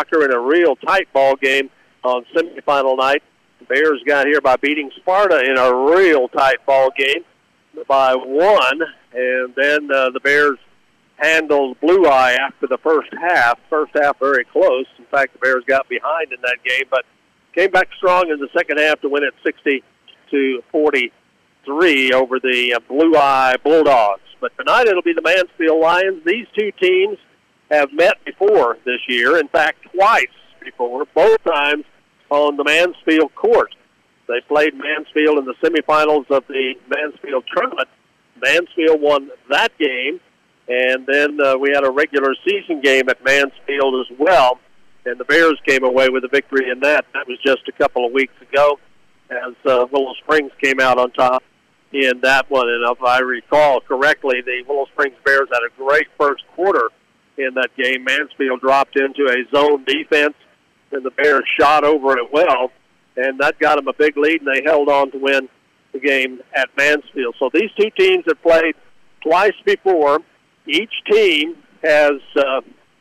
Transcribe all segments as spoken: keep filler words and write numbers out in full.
shocker in a real tight ball game on semifinal night. The Bears got here by beating Sparta in a real tight ball game by one, and then uh, the Bears handled Blue Eye after the first half. First half very close. In fact, the Bears got behind in that game, but came back strong in the second half to win it sixty to forty-three over the uh, Blue Eye Bulldogs. But tonight it'll be the Mansfield Lions. These two teams have met before this year. In fact, twice before, both times on the Mansfield court. They played Mansfield in the semifinals of the Mansfield tournament. Mansfield won that game, and then uh, we had a regular season game at Mansfield as well, and the Bears came away with a victory in that. That was just a couple of weeks ago as uh, Willow Springs came out on top in that one. And if I recall correctly, the Willow Springs Bears had a great first quarter in that game. Mansfield dropped into a zone defense, and the Bears shot over it well, and that got them a big lead, and they held on to win the game at Mansfield. So these two teams have played twice before. Each team has uh,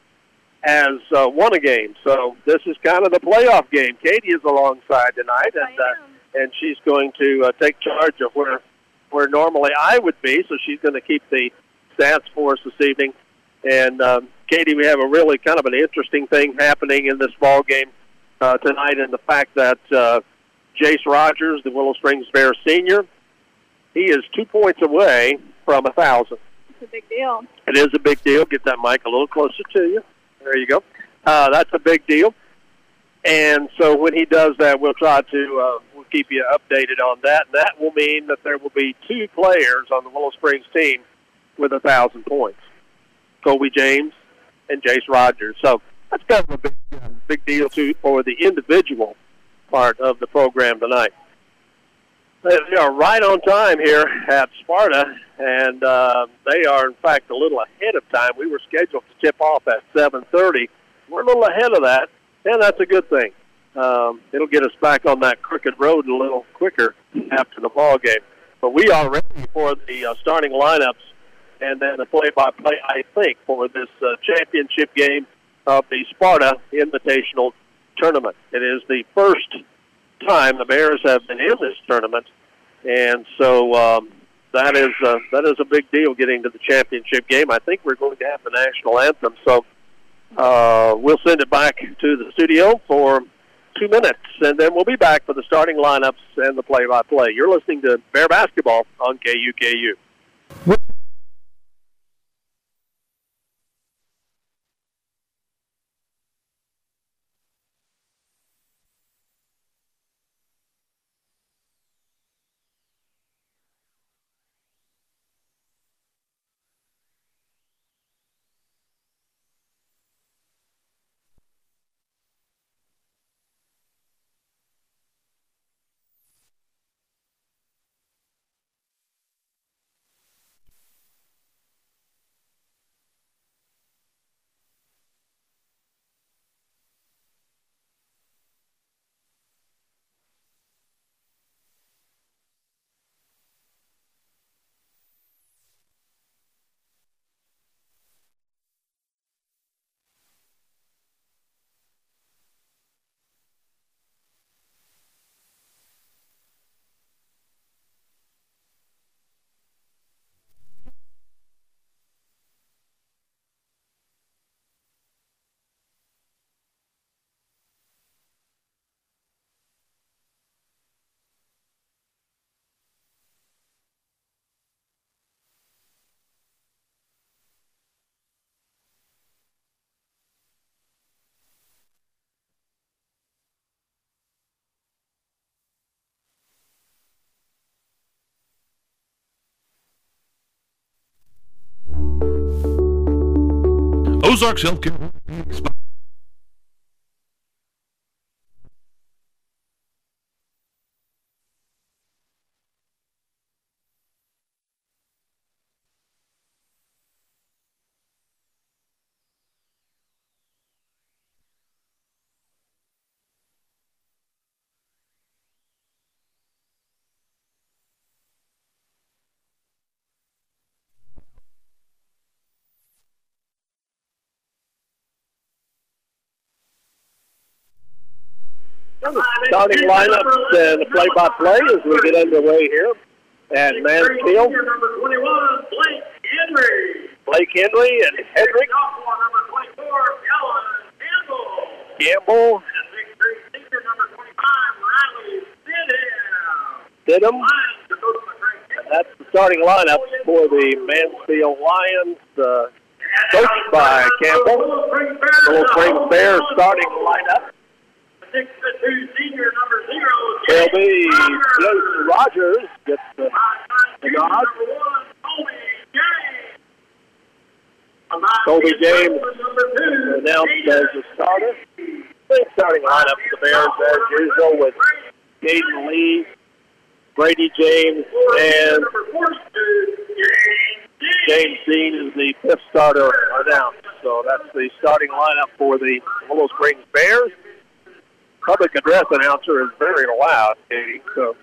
has uh, won a game. So this is kind of the playoff game. Katie is alongside tonight, and uh, and she's going to uh, take charge of where where normally I would be. So she's going to keep the stats for us this evening. And um, Katie, we have a really kind of an interesting thing happening in this ball game uh, tonight, in the fact that uh, Jace Rogers, the Willow Springs Bears senior, he is two points away from a thousand. It's a big deal. It is a big deal. Get that mic a little closer to you. There you go. Uh, that's a big deal. And so when he does that, we'll try to uh, we'll keep you updated on that. And that will mean that there will be two players on the Willow Springs team with a thousand points: Kobe James and Jace Rogers. So that's kind of a big, uh, big deal too for the individual part of the program tonight. They are right on time here at Sparta, and uh, they are, in fact, a little ahead of time. We were scheduled to tip off at seven thirty. We're a little ahead of that, and that's a good thing. Um, it'll get us back on that crooked road a little quicker after the ball game. But we are ready for the uh, starting lineups and then the play-by-play, I think, for this uh, championship game of the Sparta Invitational Tournament. It is the first time the Bears have been in this tournament, and so um, that is uh, that is a big deal, getting to the championship game. I think we're going to have the national anthem, so uh, we'll send it back to the studio for two minutes, and then we'll be back for the starting lineups and the play-by-play. You're listening to Bear Basketball on K U K U. Ozarks Healthcare. Starting lineups and play-by-play as we get underway here at Mansfield. Number twenty-one, Blake Henry. Blake Henry and Hedrick. Number twenty-four, Ellen Campbell. Campbell. Senior number twenty-five, Riley Stidham. That's the starting lineup for the Mansfield Lions, uh, coached by Campbell. Little Springs Bears starting lineup. six to two, senior number zero. It'll be Jason Rogers gets the, the nod. Kobe James announced as the starter. Same starting lineup for the Bears as usual with Caden Lee, Brady James, and James Dean is the fifth starter announced. So that's the starting lineup for the Willow Springs Bears. Public address announcer is very loud, Katie. So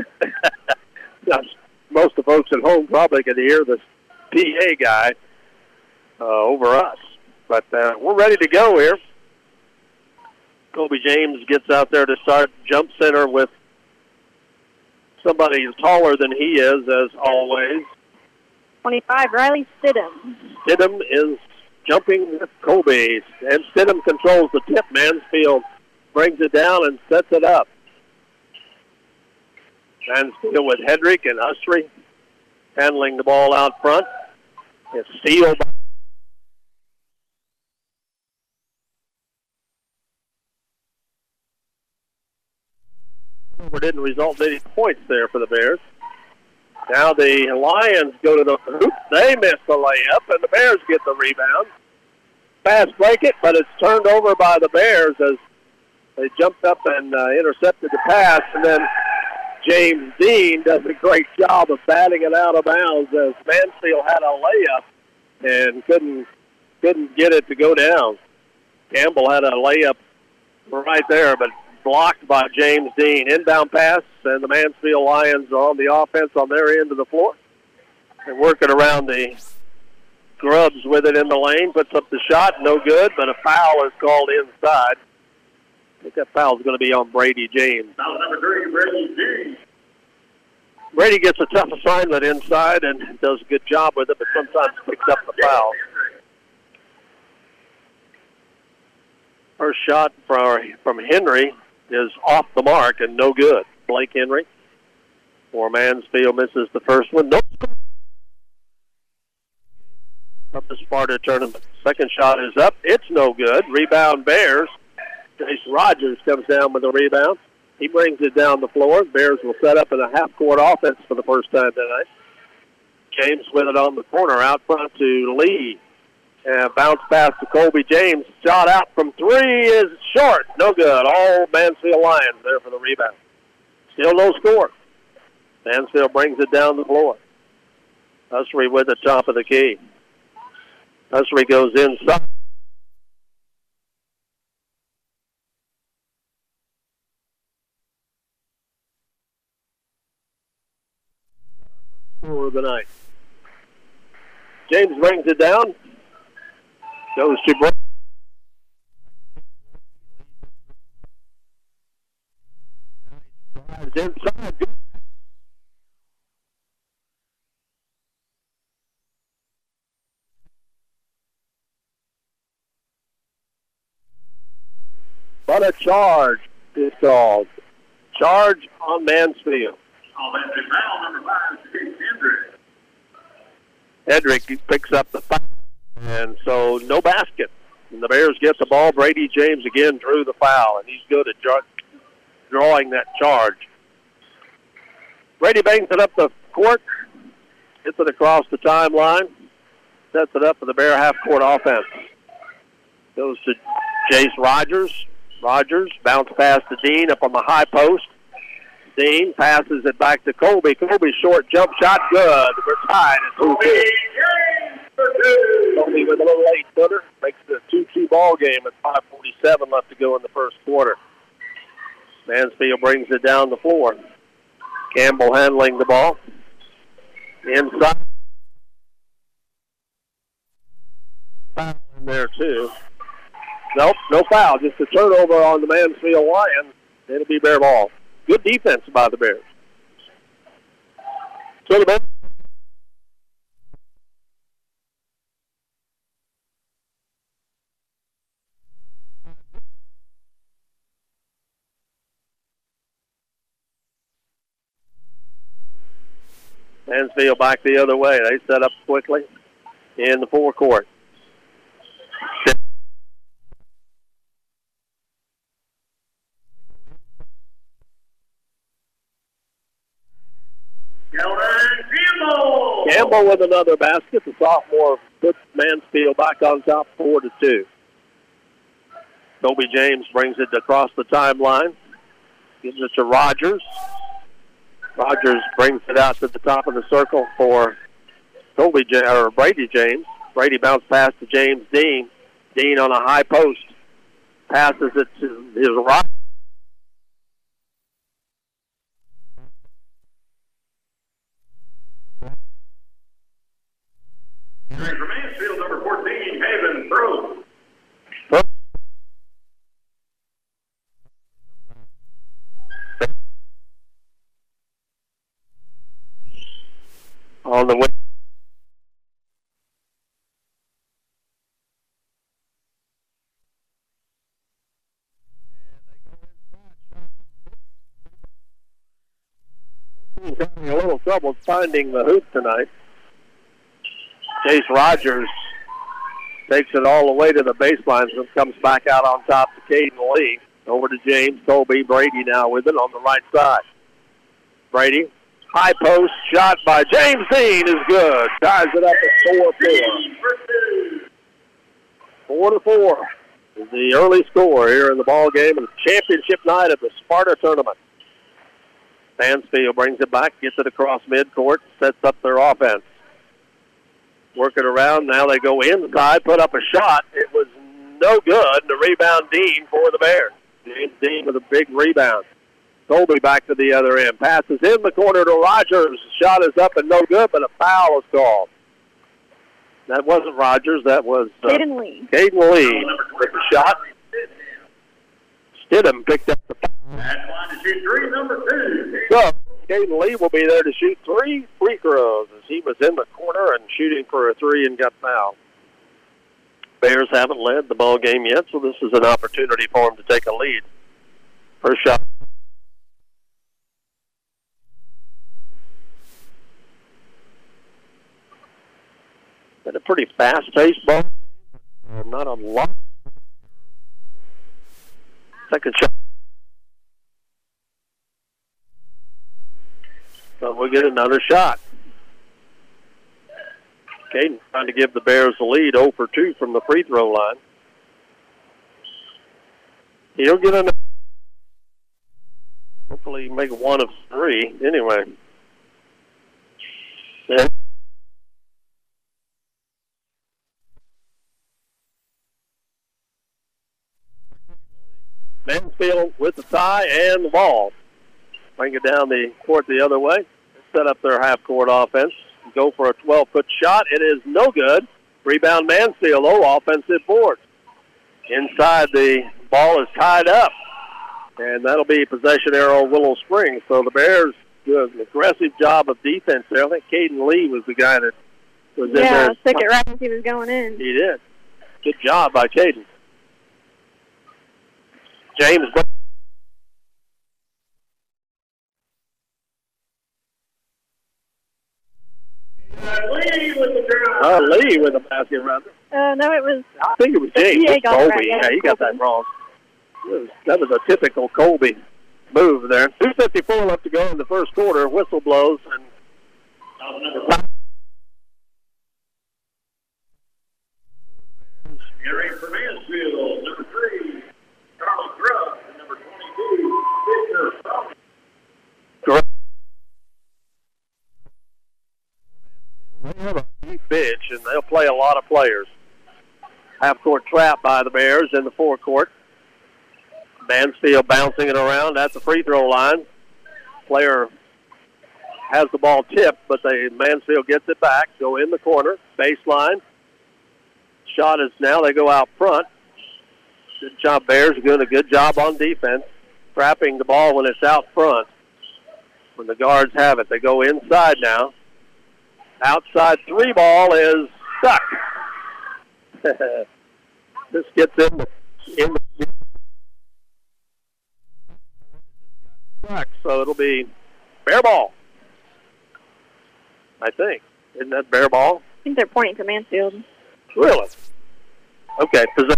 most of the folks at home probably can hear the P A guy uh, over us. But uh, we're ready to go here. Kobe James gets out there to start jump center with somebody taller than he is, as always. twenty-five, Riley Stidham. Stidham is jumping with Kobe, and Stidham controls the tip. Mansfield brings it down and sets it up. Mansfield with Hedrick and Usry handling the ball out front. It's sealed. Didn't result in any points there for the Bears. Now the Lions go to the hoop. They miss the layup, and the Bears get the rebound. Fast break it, but it's turned over by the Bears as they jumped up and uh, intercepted the pass, and then James Dean does a great job of batting it out of bounds as Mansfield had a layup and couldn't couldn't get it to go down. Campbell had a layup right there, but blocked by James Dean. Inbound pass, and the Mansfield Lions are on the offense on their end of the floor. They're working around the Grubbs with it in the lane, puts up the shot, no good, but a foul is called inside. I think that foul is going to be on Brady James. Foul number three, Brady James. Brady gets a tough assignment inside and does a good job with it, but sometimes picks up the foul. First shot from, from Henry is off the mark and no good. Blake Henry for Mansfield misses the first one. No score from the Sparta tournament. Second shot is up. It's no good. Rebound Bears. Jason Rogers comes down with the rebound. He brings it down the floor. Bears will set up in a half-court offense for the first time tonight. James with it on the corner out front to Lee. And bounce pass to Colby James. Shot out from three is short. No good. All Mansfield Lions there for the rebound. Still no score. Mansfield brings it down the floor. Usry with the top of the key. Usry goes inside. Score of the night. James brings it down. Goes to Brady. Inside. But a charge is called. Charge on Mansfield. Offensive foul number five, Hedrick. Hedrick picks up the foul. And so no basket. And the Bears get the ball. Brady James again drew the foul, and he's good at draw, drawing that charge. Brady bangs it up the court, gets it across the timeline, sets it up for the Bear half-court offense. Goes to Jace Rogers. Rogers bounce pass to Dean up on the high post. Dean passes it back to Colby. Colby short jump shot, good. We're tied at two two. Colby with a little late footer makes it a two two ball game at five forty-seven left to go in the first quarter. Mansfield brings it down the floor. Campbell handling the ball. Inside. Foul in there too. Nope, no foul. Just a turnover on the Mansfield Lions. It'll be Bear ball. Good defense by the Bears. So the Bears. Mansfield back the other way. They set up quickly in the forecourt. Campbell. Campbell with another basket. The sophomore puts Mansfield back on top, four to two. Kobe James brings it across the timeline, gives it to Rogers. Rogers brings it out to the top of the circle for Kobe J- or Brady James. Brady bounced pass to James Dean. Dean on a high post passes it to his right. Entering for Mansfield, number fourteen, Haven Throw. On the way. He's having a little trouble finding the hoop tonight. Chase Rogers takes it all the way to the baseline and comes back out on top to Caden Lee. Over to James Colby. Brady now with it on the right side. Brady. High post shot by James Dean is good. Ties it up at four four. Four to four is the early score here in the ball game and championship night of the Sparta tournament. Mansfield brings it back, gets it across midcourt, sets up their offense. Work it around. Now they go inside, put up a shot. It was no good. The rebound Dean for the Bears. James Dean with a big rebound. Colby back to the other end. Passes in the corner to Rogers. Shot is up and no good, but a foul is called. That wasn't Rogers. That was uh, Caden Lee. Caden Lee with the shot. Stidham picked up the foul. That's line to shoot three, number two. So, Caden Lee will be there to shoot three free throws as he was in the corner and shooting for a three and got fouled. Bears haven't led the ball game yet, so this is an opportunity for them to take a lead. First shot. Been a pretty fast-paced ball. Not a lot. Second shot. So we'll get another shot. Caden trying to give the Bears the lead, zero for two from the free throw line. He'll get another. Hopefully make one of three. Anyway. Yeah. Mansfield with the tie and the ball. Bring it down the court the other way. Set up their half-court offense. Go for a twelve-foot shot. It is no good. Rebound Mansfield. Oh, offensive board. Inside the ball is tied up. And that'll be possession arrow Willow Springs. So the Bears do an aggressive job of defense there. I think Caden Lee was the guy that was in there. Yeah, took it right as he was going in. He did. Good job by Caden. James. Lee with the drive. Uh, Lee with the basket, rather. Uh, no, it was. I think it was James. Yeah, It was got it Colby. right, yeah, Yeah, he got Colby. that wrong. It was- That was a typical Colby move there. two fifty-four left to go in the first quarter. Whistle blows. And Entering for Mansfield, number three, Carlos Grubb, and number twenty-two, Victor Thomas. they have a deep bench, and they'll play a lot of players. Half-court trap by the Bears in the forecourt. Mansfield bouncing it around at the free throw line. Player has the ball tipped, but they Mansfield gets it back. Go in the corner, baseline. Shot is now they go out front. Good job, Bears doing a good job on defense. trapping the ball when it's out front. When the guards have it, they go inside now. Outside three ball is stuck. This gets in the, in the stuck, so it'll be Bear ball, I think. Isn't that Bear ball? I think they're pointing to Mansfield. Really? Okay. Possession.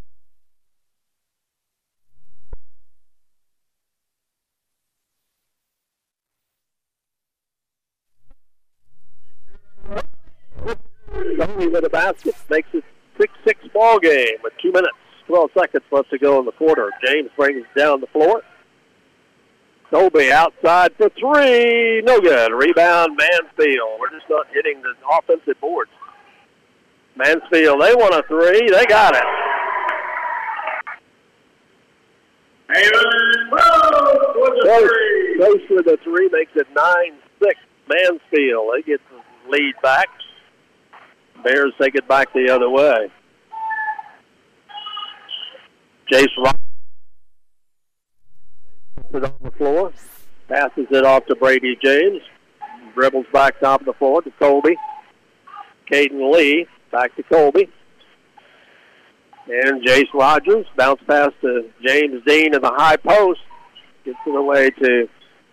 Tony with a basket makes it six six ball game with two minutes, twelve seconds left to go in the quarter. James brings it down the floor. Colby outside for three. No good. Rebound, Mansfield. We're just not hitting the offensive boards. Mansfield, they want a three. They got it. Close, close with a three makes it nine six. Mansfield, they get the lead back. Bears take it back the other way. Jace Rock puts it on the floor. Passes it off to Brady James. Dribbles back top of the floor to Colby. Caden Lee back to Colby. And Jace Rogers bounce pass to James Dean in the high post. Gets it away to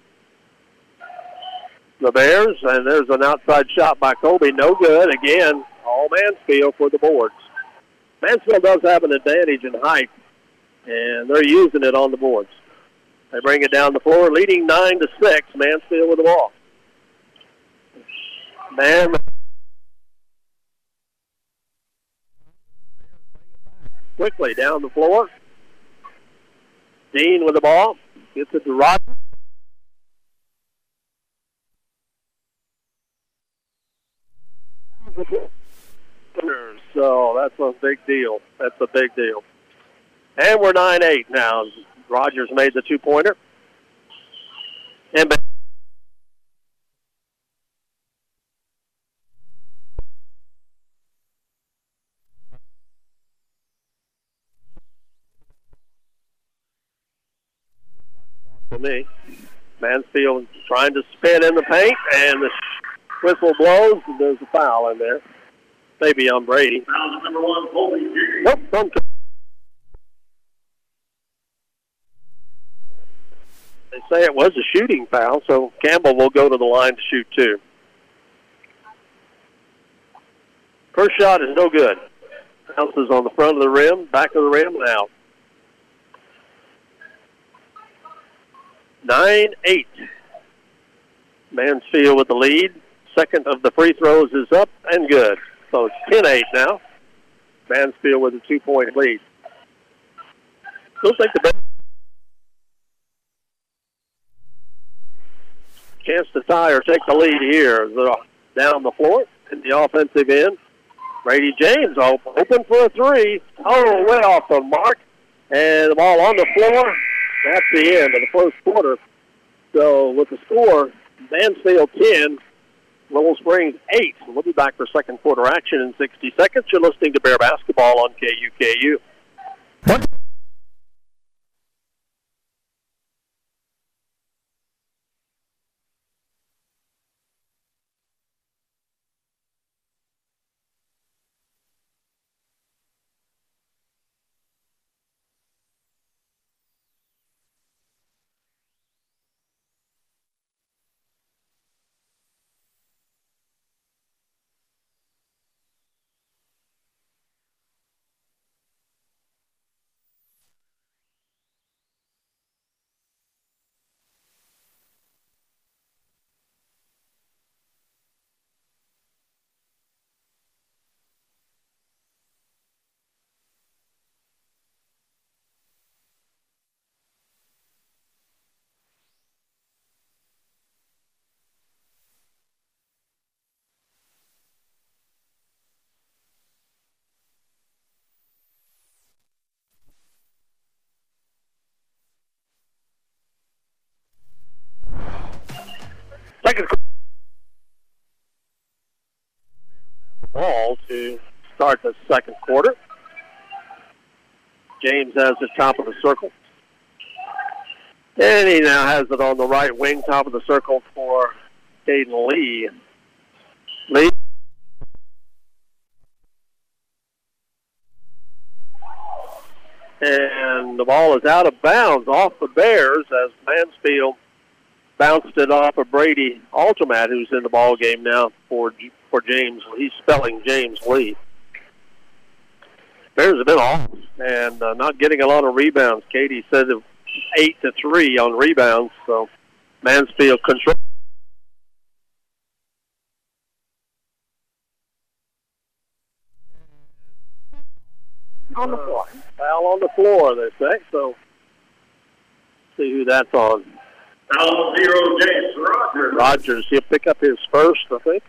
the Bears. And there's an outside shot by Colby. No good. Again, all Mansfield for the boards. Mansfield does have an advantage in height, and they're using it on the boards. They bring it down the floor, leading nine to six. Mansfield with the ball. Man, quickly down the floor. Dean with the ball. Gets it to Rogers. So that's a big deal. That's a big deal. And we're nine eight now. Rogers made the two-pointer. And for me, Mansfield trying to spin in the paint, and the whistle blows, and there's a foul in there. Maybe on Brady. Foul number one, Colby. Nope, from They say it was a shooting foul, so Campbell will go to the line to shoot two. First shot is no good. Bounces on the front of the rim, back of the rim, and out. nine eight. Mansfield with the lead. Second of the free throws is up and good. So it's ten eight now. Mansfield with a two-point lead. Still think the best chance to tie or take the lead here. They're down the floor in the offensive end. Brady James open for a three. Oh, way off the mark. And the ball on the floor. That's the end of the first quarter. So with the score, Mansfield ten, Lowell Springs eight. We'll be back for second quarter action in sixty seconds. You're listening to Bear Basketball on K U K U. Second ball to start the second quarter. James has the top of the circle. And he now has it on the right wing, top of the circle for Caden Lee. Lee. And the ball is out of bounds off the Bears as Mansfield bounced it off of Brady Aldermat, who's in the ball game now for for James. He's spelling James Lee. Bears have been off and uh, not getting a lot of rebounds. Katie said it eight to three on rebounds, so Mansfield control. On the floor. Foul on the floor, they say. So, see who that's on. Foul zero, James Rogers. Rogers, he'll pick up his first, I think.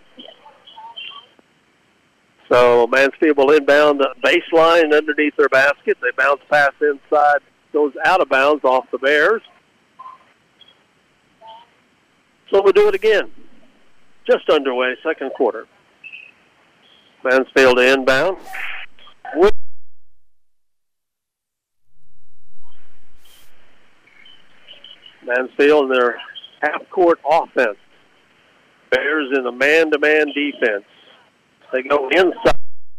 So, Mansfield will inbound the baseline underneath their basket. They bounce pass inside, goes out of bounds off the Bears. So, we'll do it again. Just underway, second quarter. Mansfield to inbound. Mansfield in their half-court offense. Bears in a man-to-man defense. They go inside.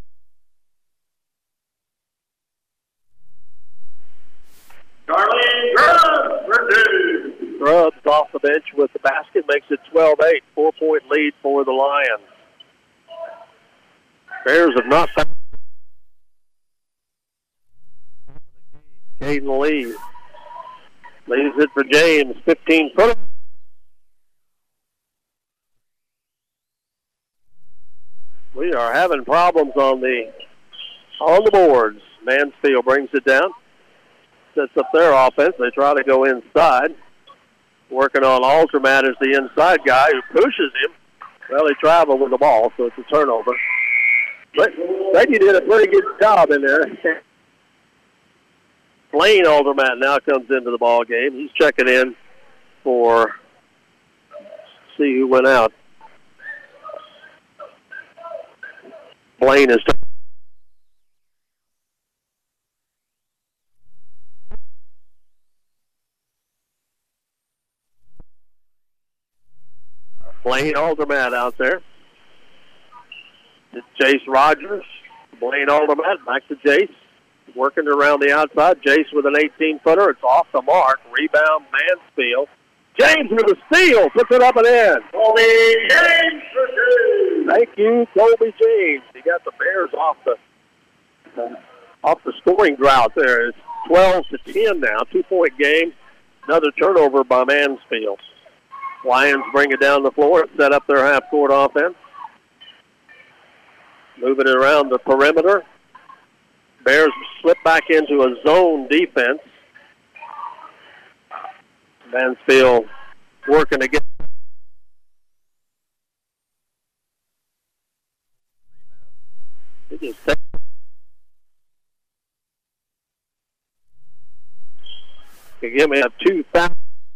Charlie Grubbs for two. Grubbs off the bench with the basket, makes it twelve eight. Four-point lead for the Lions. Bears have not found Caden Lee. Leaves it for James, fifteen foot. We are having problems on the on the boards. Mansfield brings it down, sets up their offense. They try to go inside. Working on Aldermat as the inside guy who pushes him. Well, he traveled with the ball, so it's a turnover. But Becky did a pretty good job in there. Blaine Aldermat now comes into the ball game. He's checking in for see who went out. Blaine is Blaine Aldermat out there. It's Jace Rogers. Blaine Aldermat back to Jace. Working around the outside. Jace with an eighteen-footer. It's off the mark. Rebound, Mansfield. James with a steal. Puts it up and in. Colby James for two. Thank you, Colby James. He got the Bears off the uh, off the scoring drought there. It's twelve to ten now. Two-point game. Another turnover by Mansfield. Lions bring it down the floor and set up their half-court offense. Moving it around the perimeter. Bears slip back into a zone defense. Mansfield working again. Again, we have two fouls.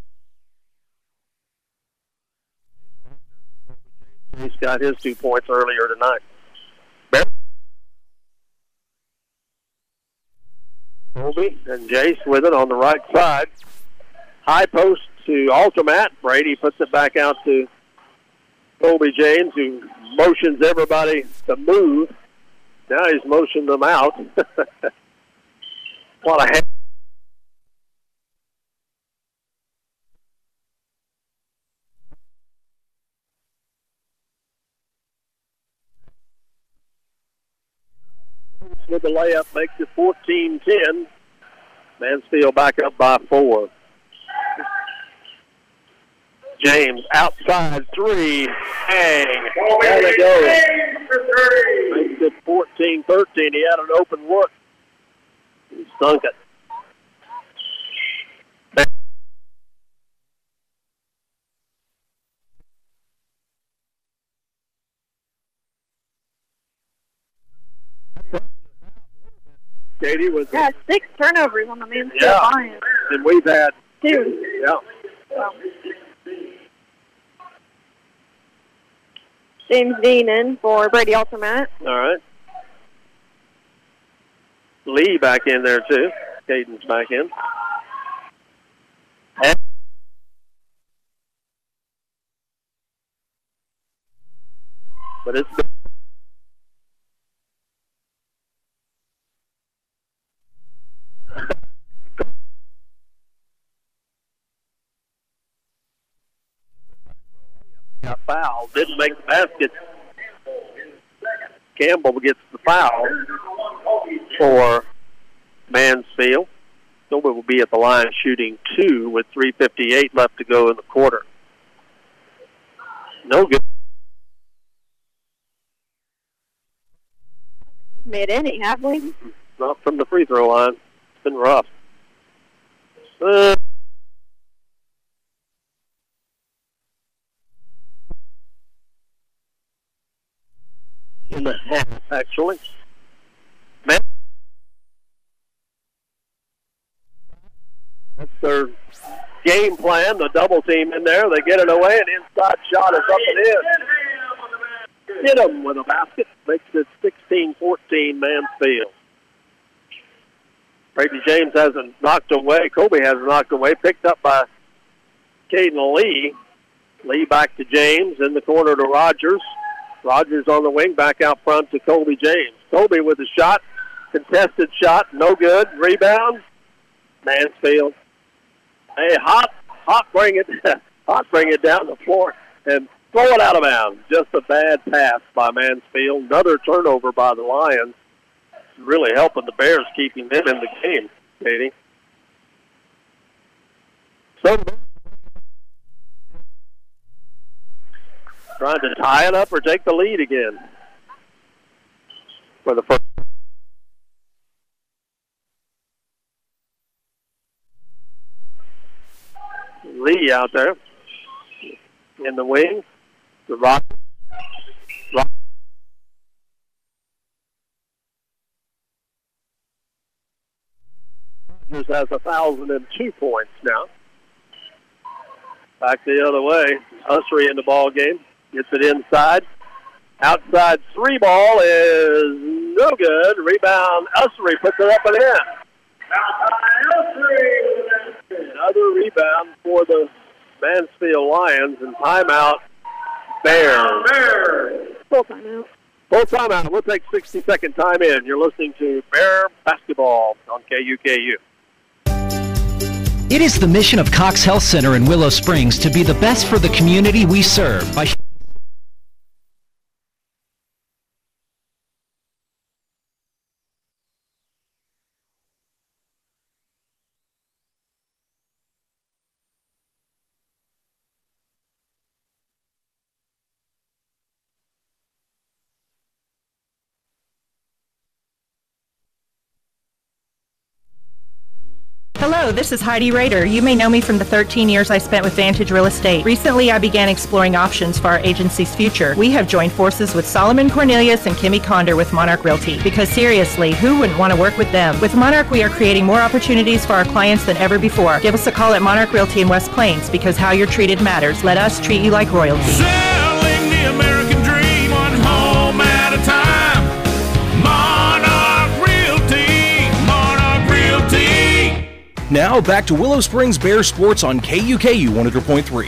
He's got his two points earlier tonight. Bears. Colby and Jace with it on the right side. High post to Aldermat. Brady puts it back out to Colby James, who motions everybody to move. Now he's motioned them out. What a head. With the layup makes it fourteen ten. Mansfield back up by four. James outside three. Hang. There it goes. Makes it fourteen thirteen. He had an open look. He stunk it. Katie was Yeah, six turnovers on the Mansfield yeah. Lions. And we've had Two. Yeah. Well, James Dean in for Brady Aldermat. All right. Lee back in there too. Caden's back in. And but it's got fouled. Didn't make the basket. Campbell gets the foul for Mansfield. Colby will be at the line shooting two with three fifty-eight left to go in the quarter. No good. Made any, have we? Not from the free throw line. It's been rough. Uh, in the half, actually. Man, that's their game plan, the double team in there. They get it away, and inside shot is up and in. Hit them with a basket. Makes it sixteen fourteen Mansfield. Brady James hasn't knocked away. Colby hasn't knocked away. Picked up by Caden Lee. Lee back to James. In the corner to Rogers. Rogers on the wing. Back out front to Colby James. Colby with a shot. Contested shot. No good. Rebound. Mansfield. Hey, Hot. Hot bring it, Hot bring it down the floor and throw it out of bounds. Just a bad pass by Mansfield. Another turnover by the Lions. Really helping the Bears, keeping them in the game, Katie. So, trying to tie it up or take the lead again for the first. Lee out there in the wing. The Rock. Rock. Rogers has a thousand and two points now. Back the other way. Ussery in the ball game. Gets it inside. Outside three ball is no good. Rebound. Ussery puts it up and in. Another rebound for the Mansfield Lions, and timeout Bears. Full timeout. Full timeout. We'll take sixty second time in. You're listening to Bear Basketball on K U K U. It is the mission of Cox Health Center in Willow Springs to be the best for the community we serve by Hello, this is Heidi Rader. You may know me from the thirteen years I spent with Vantage Real Estate. Recently, I began exploring options for our agency's future. We have joined forces with Solomon Cornelius and Kimmy Conder with Monarch Realty. Because seriously, who wouldn't want to work with them? With Monarch, we are creating more opportunities for our clients than ever before. Give us a call at Monarch Realty in West Plains, because how you're treated matters. Let us treat you like royalty. Selling the American dream, one home at a time. Monarch Realty, Monarch Realty. Now back to Willow Springs Bears Sports on K U K U one hundred point three.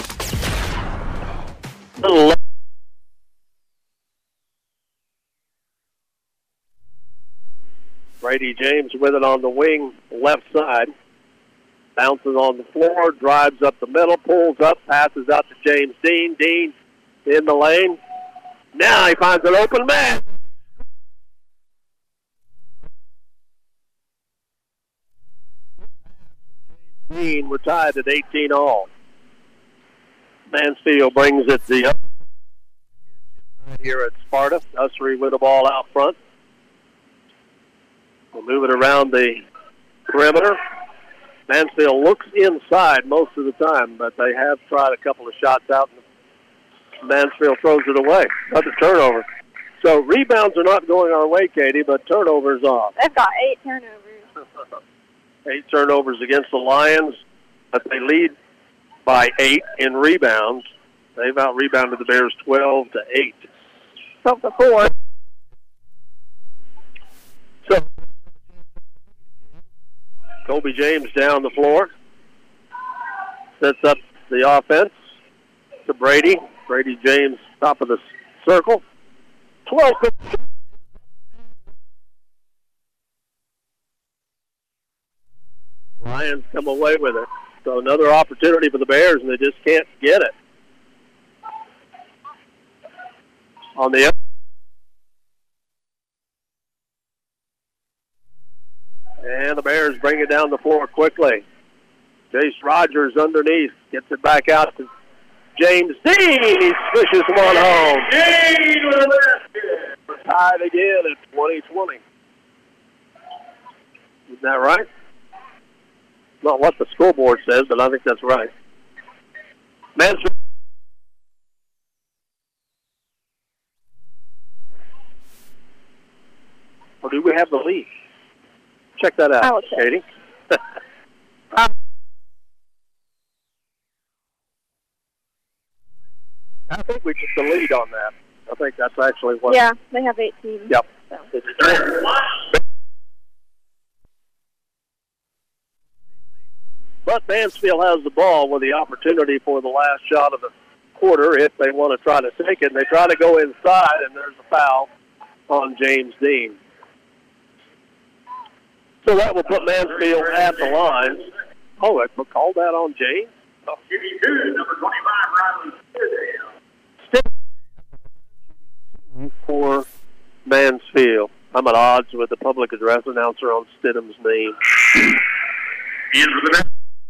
Brady James with it on the wing, left side. Bounces on the floor, drives up the middle, pulls up, passes out to James Dean. Dean in the lane. Now he finds an open man. Dean, we're tied at eighteen all. Mansfield brings it the up here at Sparta. Ussery with the ball out front. We'll move it around the perimeter. Mansfield looks inside most of the time, but they have tried a couple of shots out, and Mansfield throws it away. Another turnover. So rebounds are not going our way, Katie, but turnovers off. They've got eight turnovers. Eight turnovers against the Lions, but they lead by eight in rebounds. They've out-rebounded the Bears twelve to eight. twelve to four. So, Colby James down the floor. Sets up the offense to Brady. Brady James, top of the circle. twelve. Lions come away with it. So another opportunity for the Bears, and they just can't get it. On the and the Bears bring it down the floor quickly. Jace Rogers underneath gets it back out to James Dean. He swishes one home. Dean with a basket. We're tied again at twenty twenty. Isn't that right? Not what the scoreboard says, but I think that's right. Mansfield. Or do we have the lead? Check that I will out, check. Katie. I think we took the lead on that. I think that's actually what. Yeah, they have eighteen. Yep. So. But Mansfield has the ball with the opportunity for the last shot of the quarter if they want to try to take it. And they try to go inside, and there's a foul on James Dean. So that will put Mansfield at the line. Oh, I called that on James? fifty-two, number twenty-five, Riley Stidham. For Mansfield. I'm at odds with the public address announcer on Stidham's name. In for the net.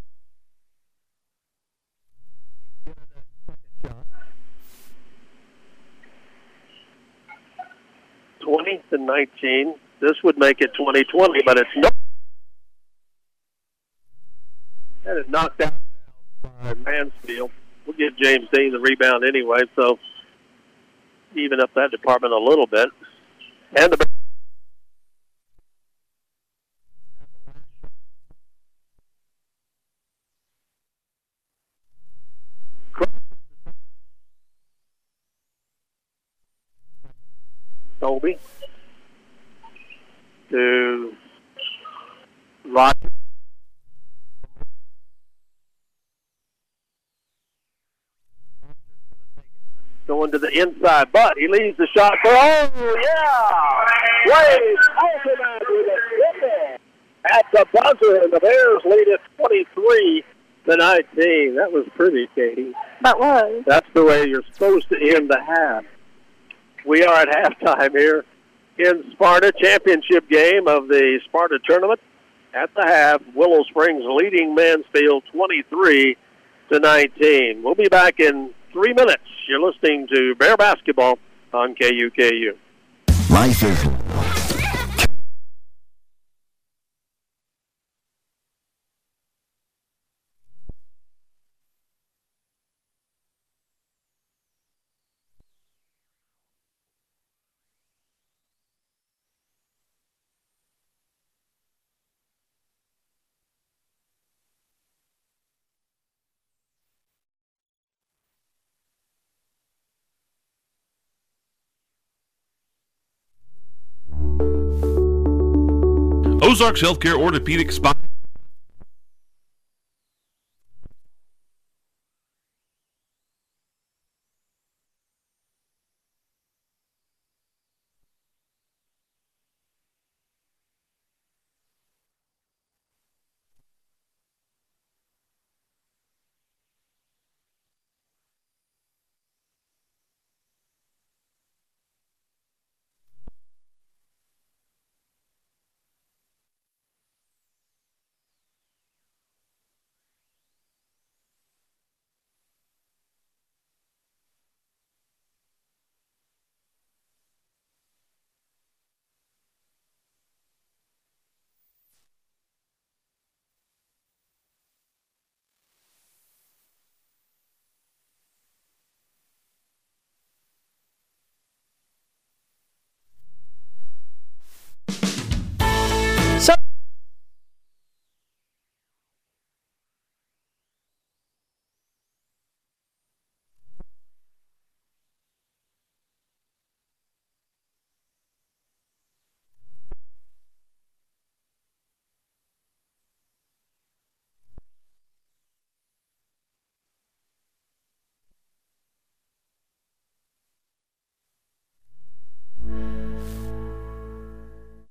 twenty to nineteen. This would make it twenty twenty, but it's not. And it knocked out by Mansfield. We'll give James Dean the rebound anyway, so even up that department a little bit. And the Colby to Roger. Going to the inside, but he leaves the shot for, oh, yeah! Wade Alderman with a triple at the buzzer, and the Bears lead it twenty-three to nineteen. That was pretty, Katie. That was. That's the way you're supposed to end the half. We are at halftime here in Sparta, championship game of the Sparta tournament. At the half, Willow Springs leading Mansfield twenty-three to nineteen. We'll be back in three minutes. You're listening to Bear Basketball on K U K U. Life is... Ozarks Healthcare Orthopedic Spine.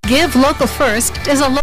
Give Local First is a local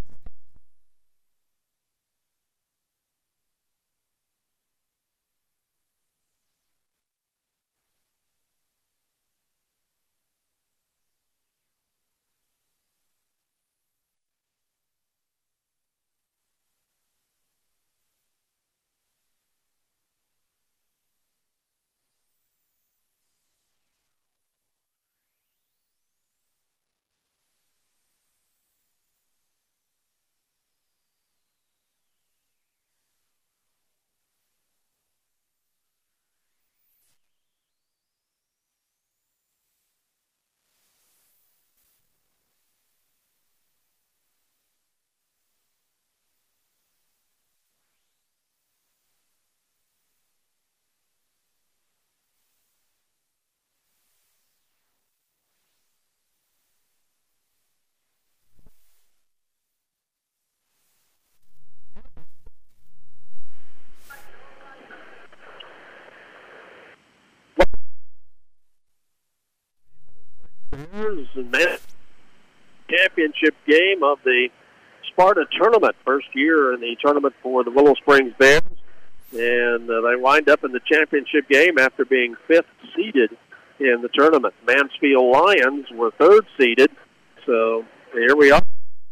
Bears and men championship game of the Sparta tournament. First year in the tournament for the Willow Springs Bears. And uh, they wind up in the championship game after being fifth seeded in the tournament. Mansfield Lions were third seeded. So here we are.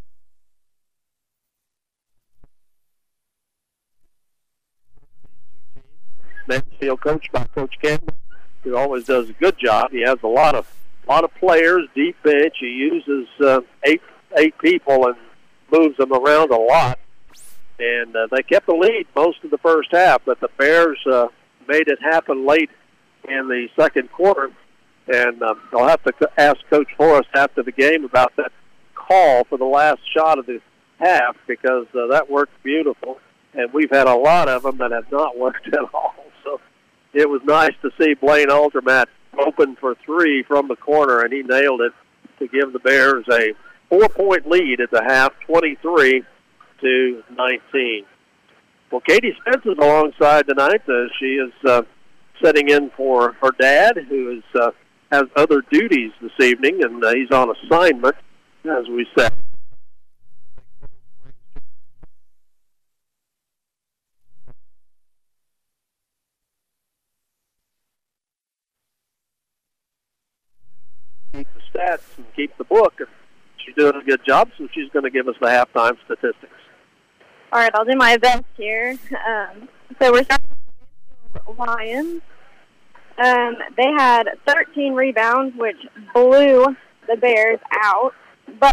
Mansfield coached by Coach Campbell, who always does a good job. He has a lot of A lot of players, deep bench. He uses uh, eight eight people and moves them around a lot. And uh, they kept the lead most of the first half, but the Bears uh, made it happen late in the second quarter. And um, I'll have to ask Coach Forrest after the game about that call for the last shot of the half, because uh, that worked beautiful. And we've had a lot of them that have not worked at all. So it was nice to see Blaine Aldermat open for three from the corner, and he nailed it to give the Bears a four-point lead at the half, twenty-three to nineteen. Well, Katie Spence is alongside tonight. Uh, she is uh, sitting in for her dad, who is uh, has other duties this evening, and uh, he's on assignment, as we said. Keep the stats and keep the book. And she's doing a good job, so she's going to give us the halftime statistics. All right, I'll do my best here. Um, so we're starting with the Lions. Um, they had thirteen rebounds, which blew the Bears out, but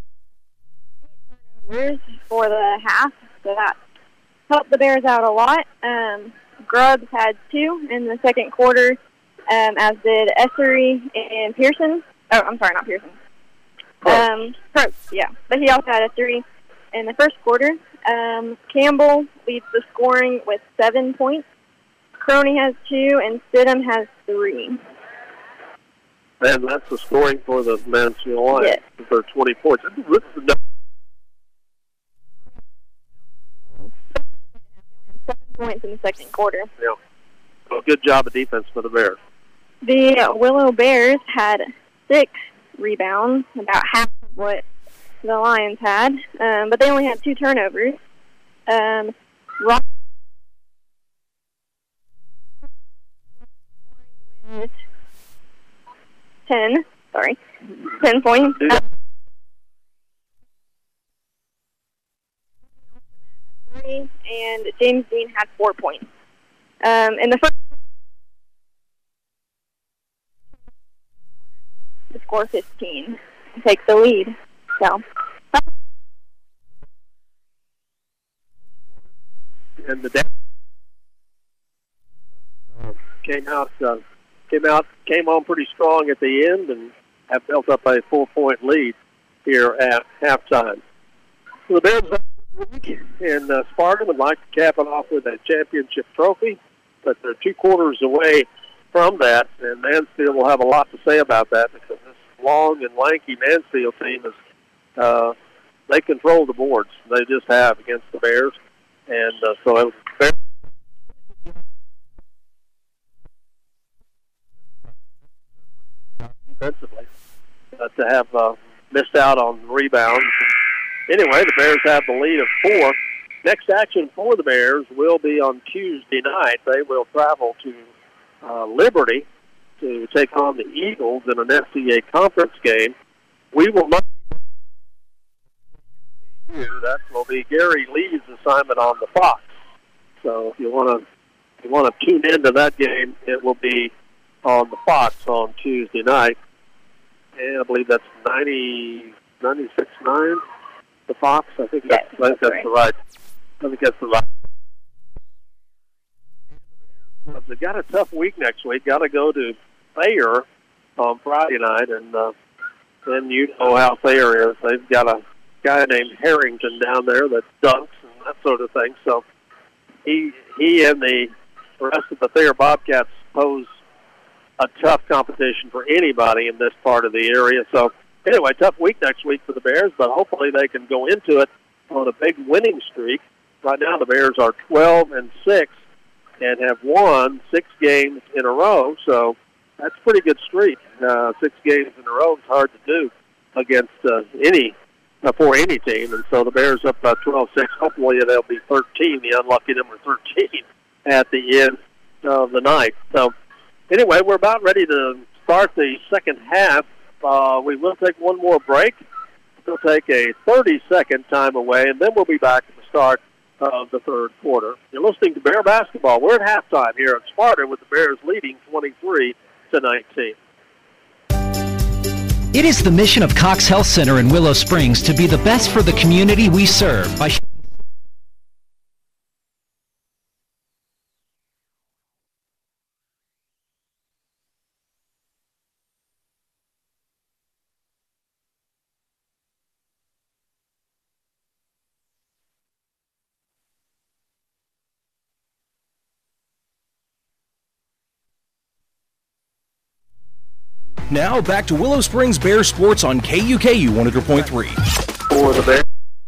for the half, so that helped the Bears out a lot. Um, Grubbs had two in the second quarter, um, as did Essery and Pearson. Oh, I'm sorry, not Pearson. Um, Probst, yeah. But he also had a three in the first quarter. Um, Campbell leads the scoring with seven points. Crony has two, and Stidham has three. And that's the scoring for the Mansfield Lions. Yes. For twenty points. Seven points in the second quarter. Yeah. Well, good job of defense for the Bears. The Willow Bears had six rebounds, about half of what the Lions had, um, but they only had two turnovers. Um, Rock ten, sorry, ten points. Uh, and James Dean had four points. Um, in the first to score fifteen, takes the lead. So. And the Dad uh, came out, uh, came out, came on pretty strong at the end, and have built up a four-point lead here at halftime. So the Bears have a good week, and uh, Sparta would like to cap it off with a championship trophy, but they're two quarters away from that, and Mansfield will have a lot to say about that, because this long and lanky Mansfield team is, uh, they control the boards. They just have against the Bears. And uh, so it was very defensively uh, to have uh, missed out on rebounds. Anyway, the Bears have the lead of four. Next action for the Bears will be on Tuesday night. They will travel to uh, Liberty to take on the Eagles in an S C A conference game. We will not. That will be Gary Lee's assignment on the Fox. So if you want to, if you want to tune into that game, it will be on the Fox on Tuesday night. And I believe that's ninety, ninety-six nine, the Fox. I think that's, yes, I think that's right. the right. I think that's the right. They've got a tough week next week. Got to go to Thayer on Friday night, and uh, then you know how Thayer is. They've got a guy named Harrington down there that dunks and that sort of thing. So he he and the rest of the Thayer Bobcats pose a tough competition for anybody in this part of the area. So anyway, tough week next week for the Bears, but hopefully they can go into it on a big winning streak. Right now the Bears are twelve and six and have won six games in a row. So that's a pretty good streak. Uh, six games in a row is hard to do against uh, any uh, for any team. And so the Bears up by twelve six. Hopefully they'll be thirteen, the unlucky number thirteen, at the end of the night. So anyway, we're about ready to start the second half. Uh, we will take one more break. We'll take a thirty-second time away, and then we'll be back at the start of the third quarter. You're listening to Bear Basketball. We're at halftime here at Sparta with the Bears leading twenty-three to nineteen. It is the mission of Cox Health Center in Willow Springs to be the best for the community we serve by Now back to Willow Springs Bears Sports on K U K U one hundred point three. For the Bears.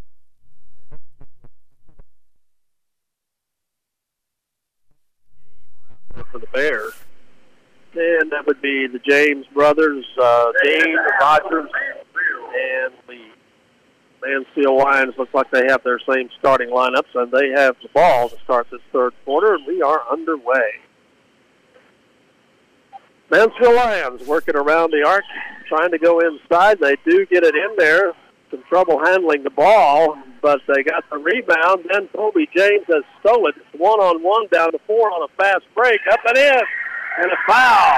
For the Bears. And that would be the James brothers, uh, Dean, Rogers, and the Mansfield Lions. Look like they have their same starting lineups, and they have the ball to start this third quarter, and we are underway. Mansfield Lions working around the arc, trying to go inside. They do get it in there. Some trouble handling the ball, but they got the rebound. Then Kobe James has stolen it. It's one-on-one down to four on a fast break. Up and in, and a foul.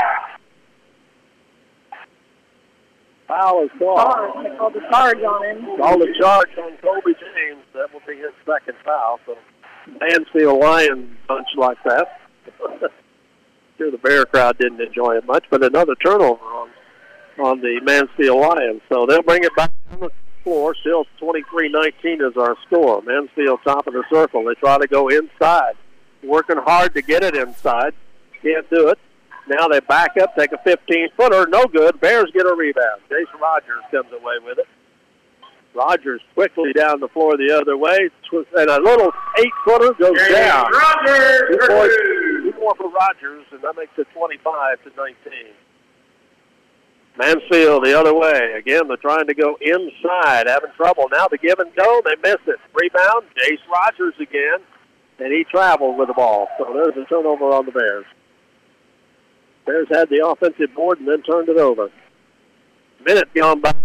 Foul is called. They called the charge on him. Called the charge on Kobe James. That will be his second foul. So Mansfield Lions bunch like that. Sure, the Bear crowd didn't enjoy it much, but another turnover on on the Mansfield Lions. So they'll bring it back on the floor. Still twenty-three nineteen is our score. Mansfield top of the circle. They try to go inside. Working hard to get it inside. Can't do it. Now they back up, take a fifteen-footer. No good. Bears get a rebound. Jason Rogers comes away with it. Rogers quickly down the floor the other way, and a little eight-footer goes James down. Rogers. Two more, two more for Rogers, and that makes it twenty-five to nineteen. Mansfield the other way. Again, they're trying to go inside, having trouble. Now the give and go, they miss it. Rebound, Jace Rogers again, and he traveled with the ball. So there's a turnover on the Bears. Bears had the offensive board and then turned it over. Minute gone by.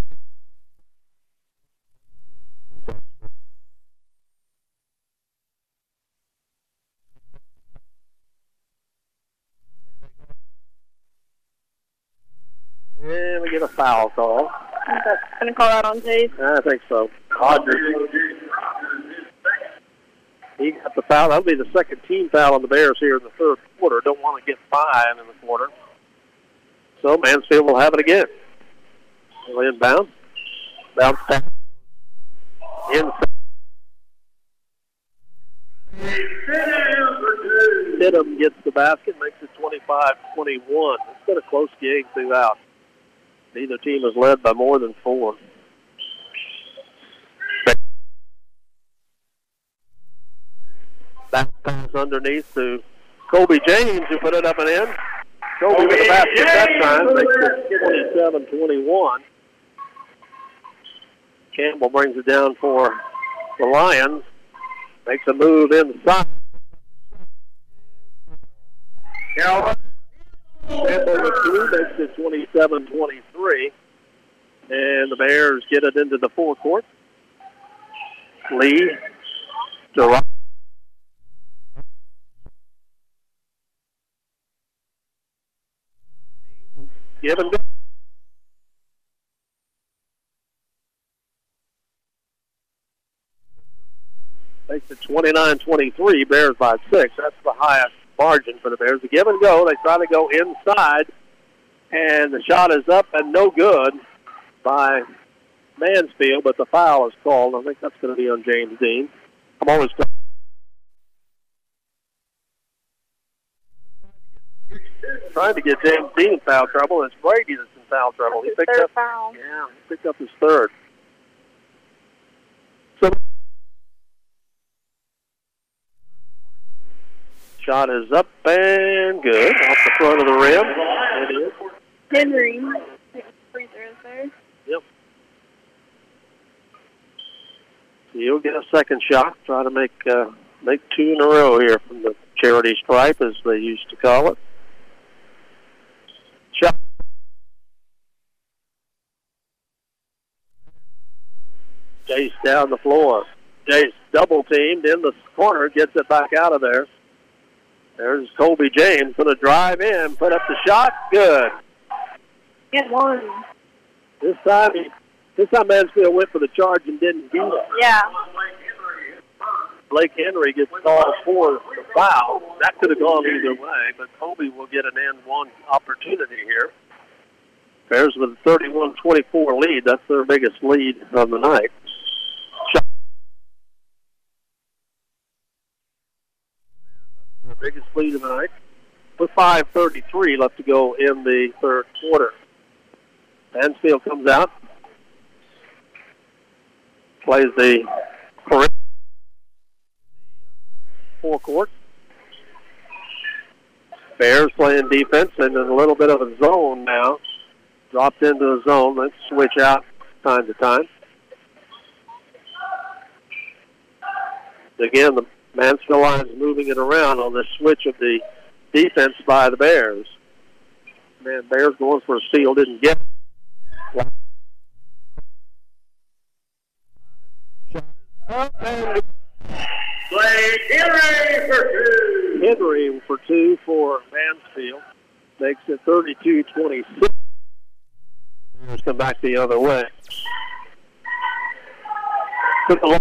And we get a foul call. I think that's going to call out on Jace. I think so. Rogers. He got the foul. That'll be the second team foul on the Bears here in the third quarter. Don't want to get five in the quarter. So Mansfield will have it again. They'll inbound. Bounce pass. Inside. Stidham gets the basket, makes it twenty-five twenty-one. It's been a close game throughout. Neither team has led by more than four. Back pass underneath to Kobe James, who put it up and in. Kobe with the basket that time, makes it twenty-seven twenty-one. Campbell brings it down for the Lions. Makes a move inside. Campbell with two, makes it twenty-seven twenty-three. And the Bears get it into the forecourt. Lee to right. Give and go. Makes it twenty-nine twenty-three, Bears by six. That's the highest margin for the Bears. The give and go, they try to go inside, and the shot is up and no good by Mansfield, but the foul is called. I think that's going to be on James Dean. I'm always trying to get James Dean in foul trouble. It's Brady that's in foul trouble. He His picked third up, foul. yeah, he picked up his third. So shot is up and good off the front of the rim. It is. Henry. Free throws there. Yep. He'll get a second shot. Try to make uh, make two in a row here from the charity stripe, as they used to call it. Shot. Jace down the floor. Jace double teamed in the corner, gets it back out of there. There's Colby James going to drive in, put up the shot. Good. Get one. This time, he, this time Mansfield went for the charge and didn't get it. Yeah. Blake Henry gets called for the foul. That could have gone either way, but Colby will get an end one opportunity here. Bears with a thirty-one twenty-four lead. That's their biggest lead of the night. Shot. Their biggest lead of the night. With five thirty-three left to go in the third quarter. Mansfield comes out. Plays the forecourt. Bears playing defense and in a little bit of a zone now. Dropped into a zone. Let's switch out time to time. Again, the Mansfield Lions moving it around on the switch of the defense by the Bears. Man, Bears going for a steal, didn't get it. Blake Henry for two. Henry for two for Mansfield. Makes it thirty-two twenty-six. Bears come back the other way. Took the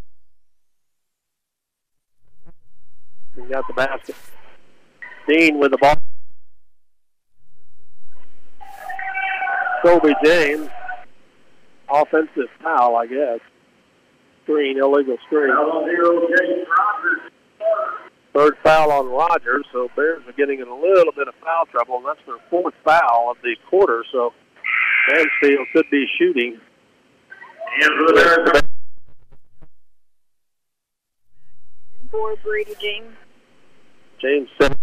He got the basket. Dean with the ball. Colby James. Offensive foul, I guess. Screen, illegal screen. Third foul on Rogers, so Bears are getting in a little bit of foul trouble, and that's their fourth foul of the quarter, so Mansfield could be shooting. For Brady James. James said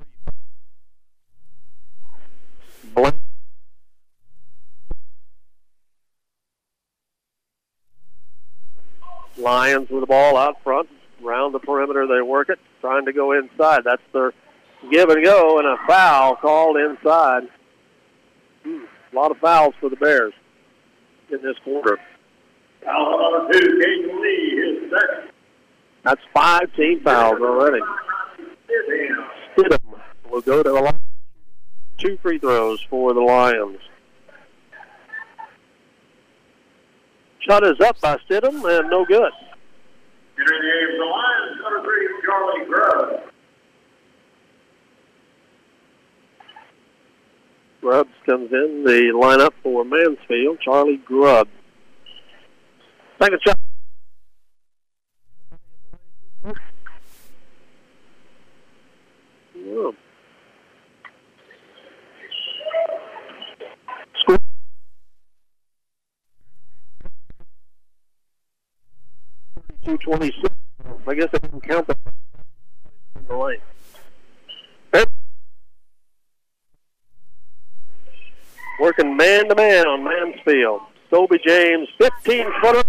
Blake. Lions with the ball out front. Around the perimeter they work it. Trying to go inside. That's their give and go, and a foul called inside. Hmm. A lot of fouls for the Bears in this quarter. Foul number two, Caden Lee, his second. That's five team fouls already. Stidham will go to the line. Two free throws for the Lions. Shot is up by Stidham and no good. Entering the game, the Lions, number three, Charlie Grubb. Grubbs comes in the lineup for Mansfield. Charlie Grubb. Second shot. Whoa. thirty-two twenty-six. I guess I didn't count that in the lane. Working man-to-man on Mansfield. Toby James, fifteen-footer.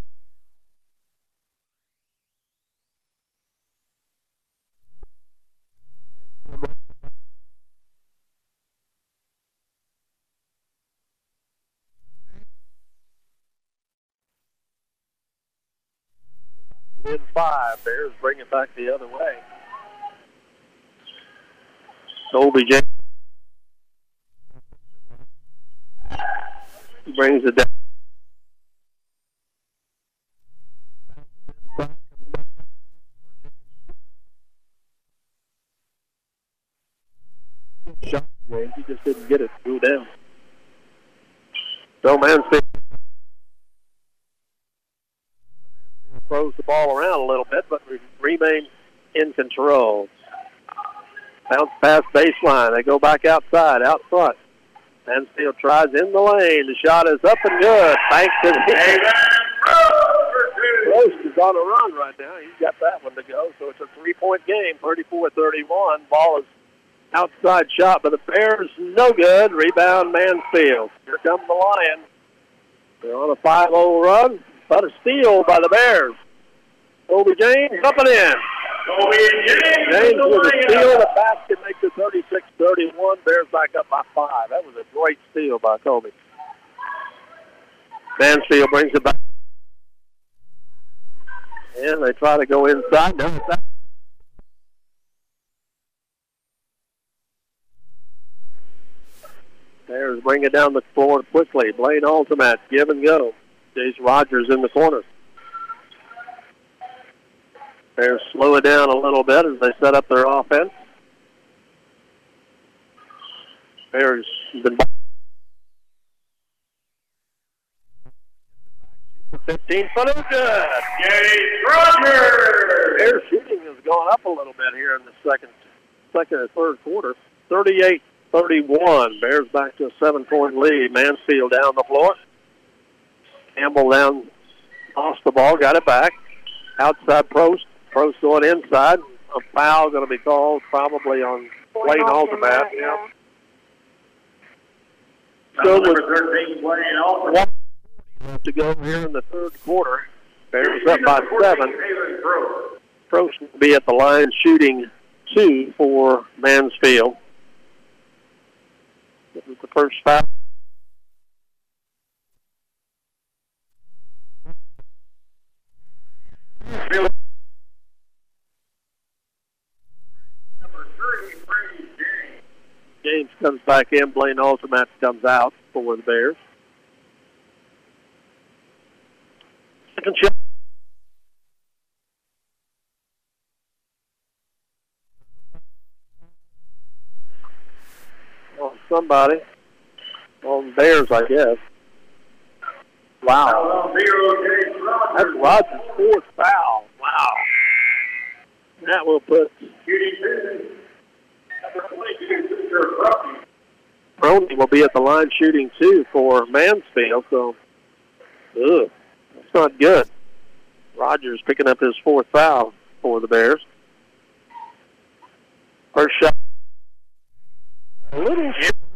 In five. Bears bring it back the other way. Toby James brings it down. Shot, James. He just didn't get it to go down. So Mansfield throws the ball around a little bit, but we remain in control. Bounce past baseline. They go back outside, out front. Mansfield tries in the lane. The shot is up and good. Thanks to the Roast is on a run right now. He's got that one to go. So it's a three-point game, thirty-four thirty-one. Ball is outside shot, but the Bears no good. Rebound Mansfield. Here comes the Lions. They're on a five oh run, but a steal by the Bears. Toby James up and in. Toby James, James with a steal. The basket makes it thirty-six thirty-one. Bears back up by five. That was a great steal by Toby. Mansfield brings it back. And they try to go inside. No, it's out. Bears bring it down the floor quickly. Blaine Altamat, give and go. Jason Rogers in the corner. Bears slow it down a little bit as they set up their offense. Bears been fifteen-footer good. James Rogers. Bears shooting has gone up a little bit here in the second, second and third quarter. thirty-eight thirty-one. Bears back to a seven-point lead. Mansfield down the floor. Campbell down, lost the ball, got it back. Outside Prost. Prost going inside. A foul going to be called probably on Blaine Altamat. Yeah. Still number thirteen, Blaine Altamat. Left to go here in the third quarter. Bears up by seven. Prost will be at the line shooting two for Mansfield. This is the first foul. Number three, Brady James. James comes back in. Blaine Altamat comes out for the Bears. Second shot. On somebody. On the Bears, I guess. Wow. That's Rogers' fourth foul. Wow. That will put Brony will be at the line shooting two for Mansfield, so ugh, that's not good. Rogers picking up his fourth foul for the Bears. First shot. A little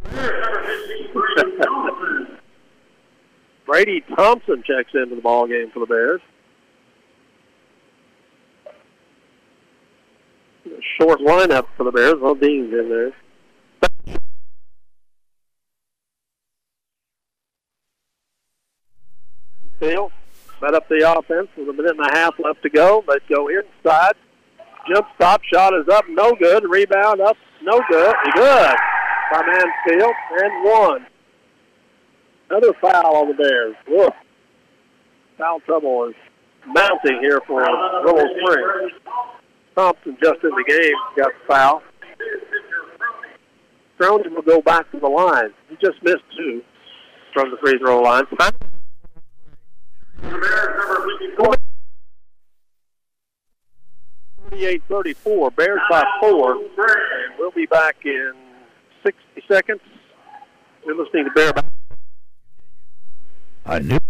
Brady Thompson checks into the ball game for the Bears. A short lineup for the Bears. Well, Dean's in there. Phil set up the offense with a minute and a half left to go. They go inside. Jump stop shot is up, no good. Rebound up, no good. Good by Mansfield, and one. Another foul on the Bears. Whoa. Foul trouble is mounting here for Willow Springs. Thompson just in the game got the foul. Cronin will go back to the line. He just missed two from the free throw line. thirty-eight thirty-four. Bears by four. And we'll be back in sixty seconds. We're listening to Bear. I knew.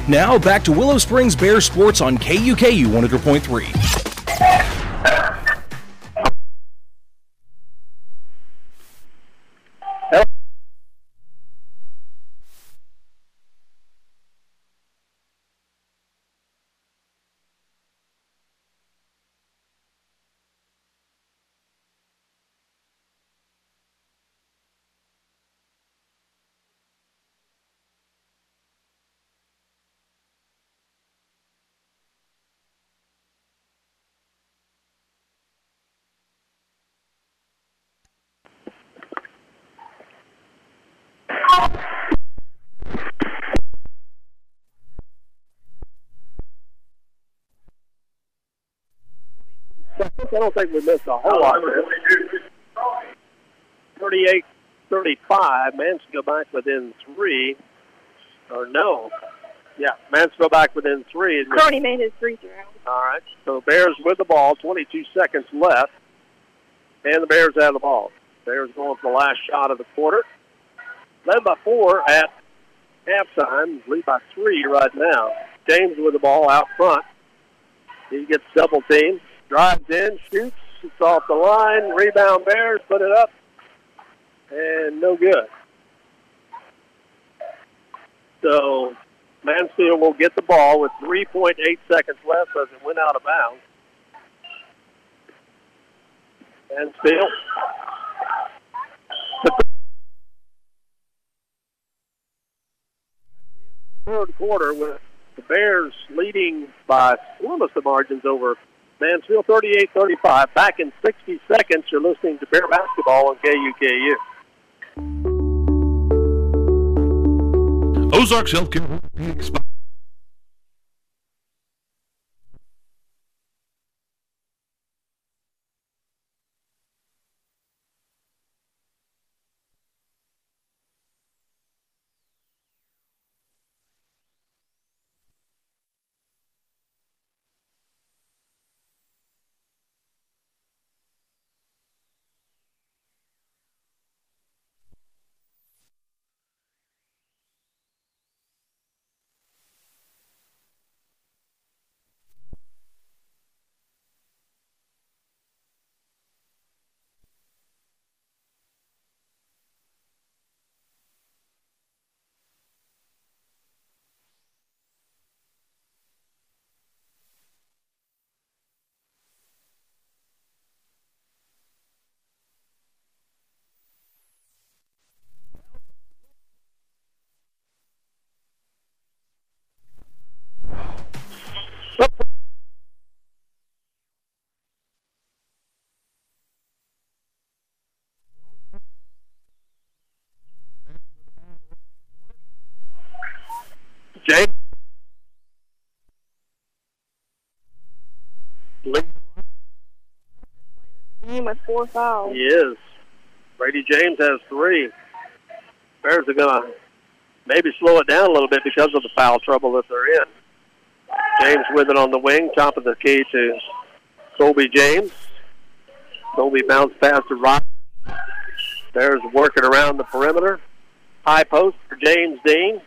Now back to Willow Springs Bear Sports on K U K U one hundred point three. I don't think we missed a whole lot. thirty-eight thirty-five. Mansfield back within three. Or no. Yeah, Mansfield back within three. Crony made his free throw. All right. So Bears with the ball. twenty-two seconds left. And the Bears have the ball. Bears going for the last shot of the quarter. Led by four at halftime. Lead by three right now. James with the ball out front. He gets double teamed. Drives in, shoots, it's off the line, rebound Bears, put it up, and no good. So Mansfield will get the ball with three point eight seconds left as it went out of bounds. Mansfield. Third quarter with the Bears leading by enormous margins over Mansfield, thirty-eight thirty-five. Back in sixty seconds, you're listening to Bear Basketball on K U K U. Ozarks Healthcare Orthopedic Spine. James. Game with four fouls. He is. Brady James has three. Bears are going to maybe slow it down a little bit because of the foul trouble that they're in. James with it on the wing, top of the key to Colby James. Colby bounced past to Rogers. Bears working around the perimeter. High post for James Dean.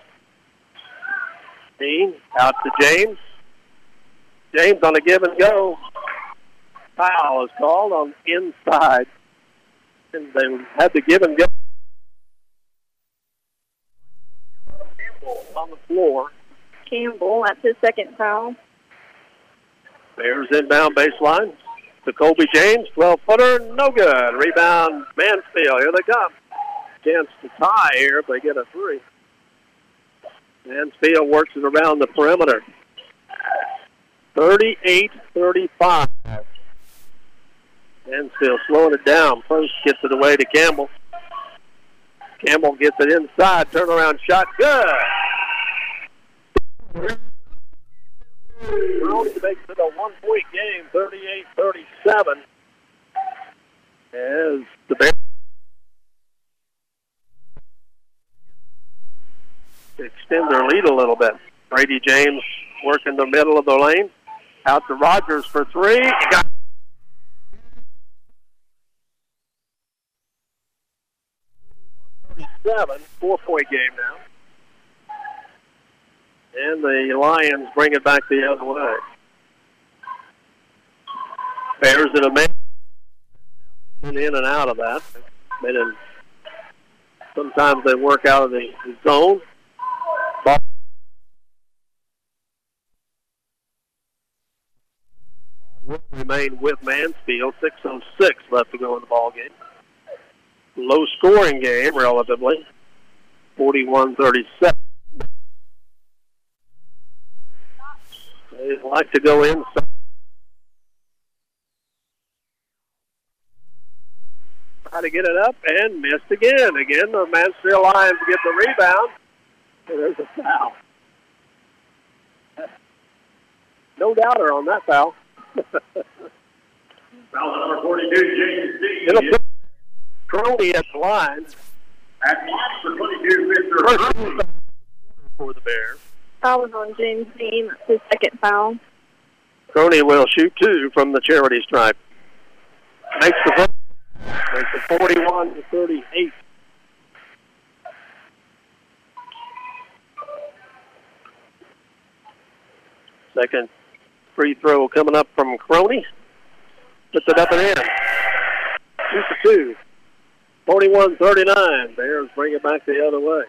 Dean out to James. James on a give and go. Foul is called on the inside. And they had to give and go on the floor. Campbell, that's his second foul. Bears inbound baseline to Colby James. twelve-footer, no good. Rebound Mansfield. Here they come. Chance to tie here if they get a three. Mansfield works it around the perimeter. thirty-eight thirty-five. Mansfield slowing it down. First gets it away to Campbell. Campbell gets it inside. Turnaround shot. Good. Browns makes it a one-point game, thirty-eight thirty-seven. As the Bears extend their lead a little bit. Brady James working the middle of the lane. Out to Rogers for three. Got thirty-seven, four-point game now. And the Lions bring it back the other way. Bears in a man in and out of that. Been in, sometimes they work out of the zone. Ball will remain with Mansfield. six oh six left to go in the ball game. Low scoring game, relatively. forty-one thirty-seven. They like to go inside. Try to get it up and missed again. Again, the Mansfield Lions get the rebound. And there's a foul. No doubter on that foul. Foul number forty-two, James D. It'll put Crony at the line. At the line for twenty-two, Mister Crony. For the Bears. Foul was on James Dean. That's his second foul. Crony will shoot two from the charity stripe. Makes the vote. Makes it forty-one to thirty-eight. Second free throw coming up from Crony. Puts it up and in. Two for two. forty-one thirty-nine. Bears bring it back the other way.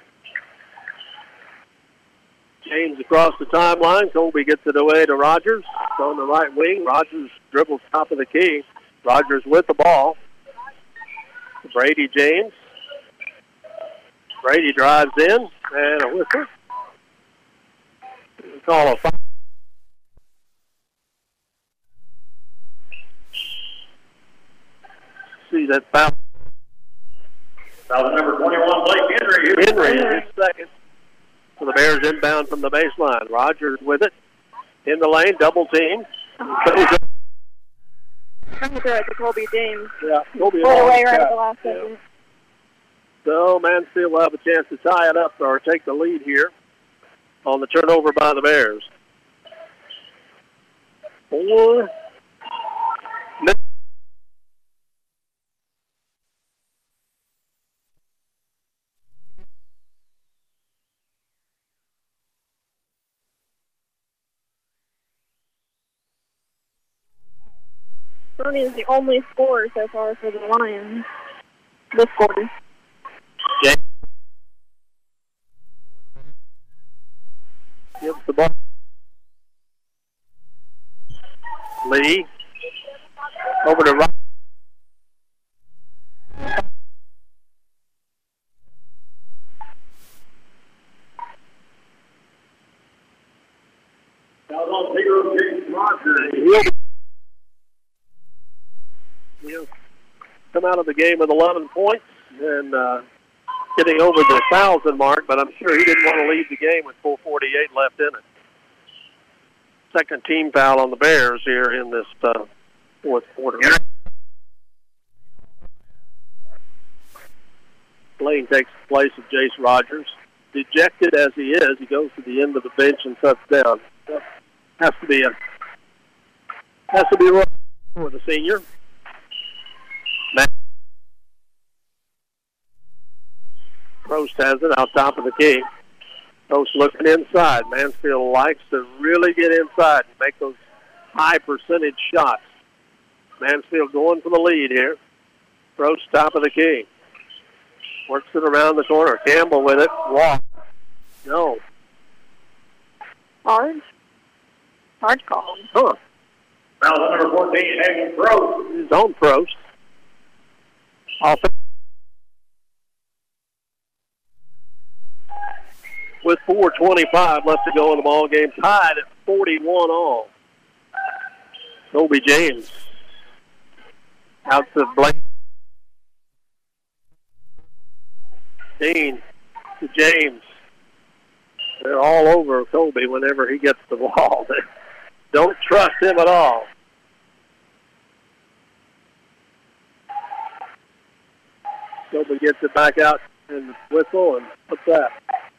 James across the timeline. Colby gets it away to Rogers. It's on the right wing. Rogers dribbles top of the key. Rogers with the ball. Brady James. Brady drives in. And a whistle. We call a foul. See that foul. Foul number twenty-one, Blake Henry. Henry is second. So the Bears inbound from the baseline. Rogers with it. In the lane, double team. Trying to throw it to Colby James. Yeah, Colby Pulled away right at the last second. Yeah. So Mansfield will have a chance to tie it up or take the lead here on the turnover by the Bears. Four. Tony is the only scorer so far for the Lions this quarter. James gives the ball. Lee over to right. Foul on zero, James Rogers. He'll, he'll come out of the game with eleven points and uh, getting over the thousand mark, but I'm sure he didn't want to leave the game with four forty-eight left in it. Second team foul on the Bears here in this uh, fourth quarter. Lane takes the place of Jace Rogers. Dejected as he is, he goes to the end of the bench and cuts down. That has to be a has to be rough for the senior. Matt Prost has it out top of the key. Prost looking inside. Mansfield likes to really get inside and make those high percentage shots. Mansfield going for the lead here. Prost top of the key. Works it around the corner. Campbell with it. Walk. No. Hard. Hard call. Huh. Foul number fourteen, Hagen Prost. His own Prost. Off with four twenty-five left to go in the ball game, tied at forty-one all. Colby James out to Blake. Dean to James. They're all over Colby whenever he gets the ball. They don't trust him at all. Colby gets it back out and whistle, and what's that?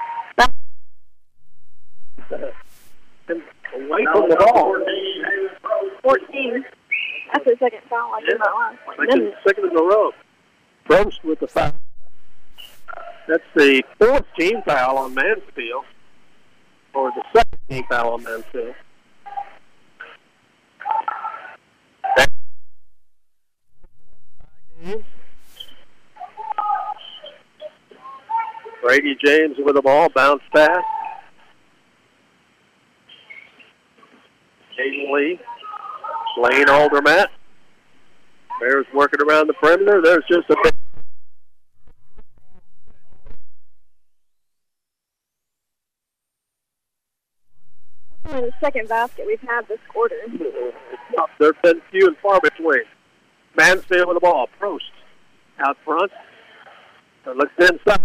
And away from the ball. fourteen. That's the second foul I did that last one. Second, second in a row. Prost with the foul. That's the fourth team foul on Mansfield. or the second team foul on Mansfield. Brady James with the ball, bounce pass. Caden Lee, Lane Aldermatt. Bears working around the perimeter. There's just a bit. The second basket we've had this quarter. There's been few and far between. Mansfield with the ball. Prost out front. Looks inside.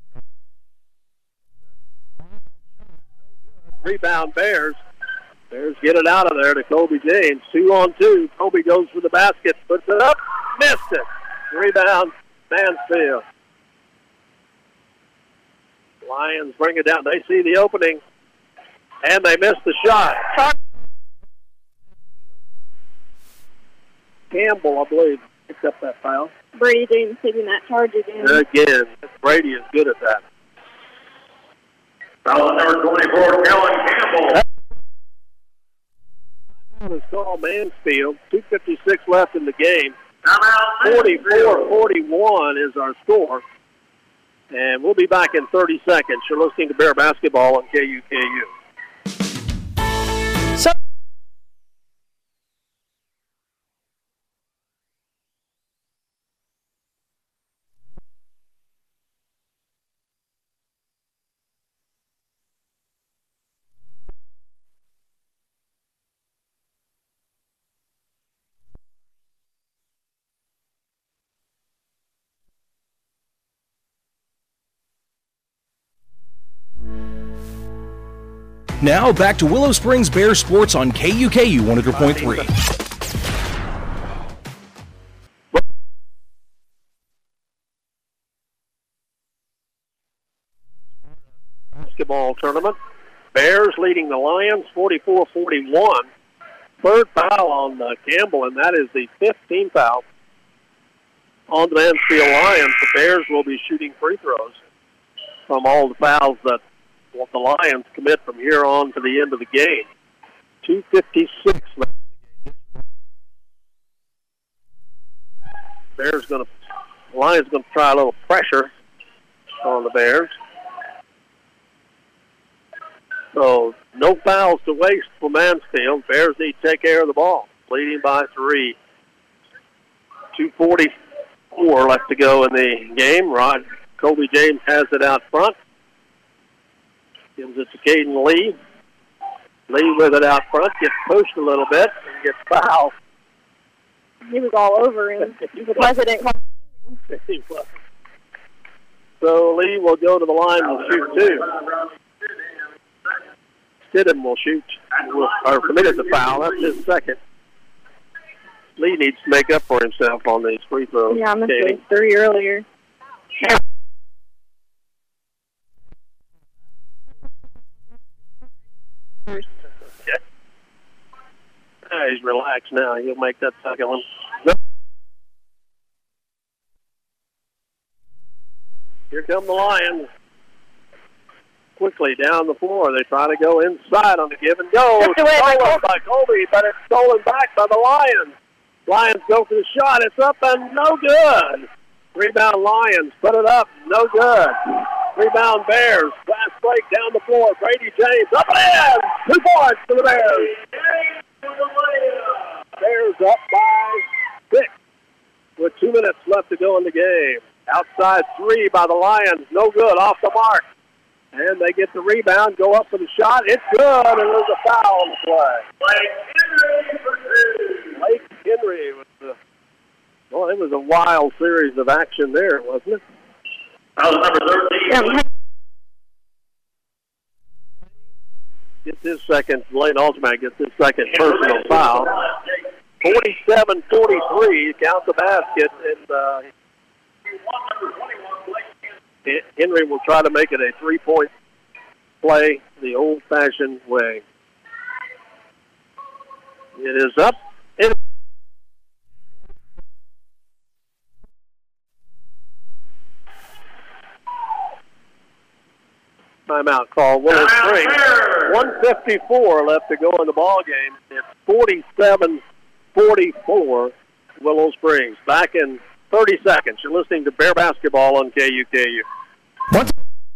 Rebound Bears. Bears get it out of there to Kobe James. Two on two. Kobe goes for the basket. Puts it up. Missed it. Rebound Mansfield. Lions bring it down. They see the opening. And they missed the shot. Campbell, I believe, picked up that foul. Brady James taking that charge again. Again, Brady is good at that. Foul number twenty-four, Kellen Campbell. It's called Mansfield. two fifty-six left in the game. Timeout. forty-four forty-one is our score. And we'll be back in thirty seconds. You're listening to Bear Basketball on K U K U. So Now back to Willow Springs Bear Sports on K U K U one hundred point three. Basketball tournament. Bears leading the Lions forty-four forty-one. Third foul on uh, Campbell, and that is the fifteenth foul on the Mansfield Lions. The Bears will be shooting free throws from all the fouls that what the Lions commit from here on to the end of the game. two fifty-six left in the game. Bears going to, Lions going to try a little pressure on the Bears. So no fouls to waste for Mansfield. Bears need to take care of the ball. Leading by three. two forty-four left to go in the game. Rod Kobe James has it out front. Gives it to Caden Lee. Lee with it out front, gets pushed a little bit, and gets fouled. He was all over him. The president. So Lee will go to the line and shoot two. Stidham will shoot, or committed the foul. That's his second. Lee needs to make up for himself on these free throws. Yeah, I missed those three earlier. Yeah. Ah, he's relaxed now. He'll make that second one. Here come the Lions. Quickly down the floor. They try to go inside on the give and go. Stolen by Colby, but it's stolen back by the Lions. Lions go for the shot. It's up and no good. Rebound Lions. Put it up. No good. Rebound Bears. Fast break down the floor. Brady James up and in. Two points for the Bears. Bears up by six with two minutes left to go in the game. Outside three by the Lions. No good. Off the mark. And they get the rebound, go up for the shot. It's good, and there's a foul on the play. Blake Henry for two. Blake Henry with the, well, it was a wild series of action there, wasn't it? That was number thirteen. Gets his second, Lane Aldermatt gets his second personal foul. forty-seven forty-three, count the basket, and uh, Henry will try to make it a three-point play the old-fashioned way. It is up. It timeout call. Willow Springs. one fifty-four left to go in the ball game. It's forty-seven forty-four Willow Springs. Back in thirty seconds. You're listening to Bear Basketball on K U K U. Once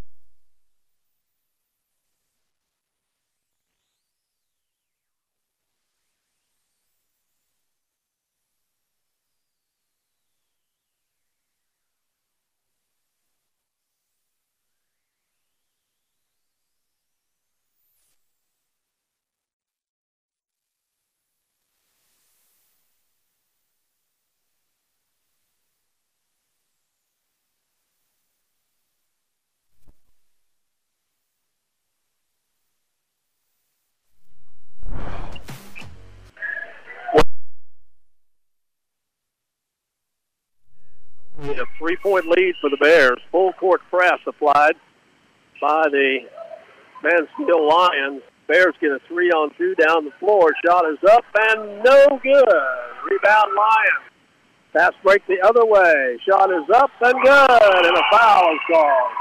a three-point lead for the Bears. Full court press applied by the Mansfield Lions. Bears get a three-on-two down the floor. Shot is up and no good. Rebound Lions. Pass break the other way. Shot is up and good, and a foul is called.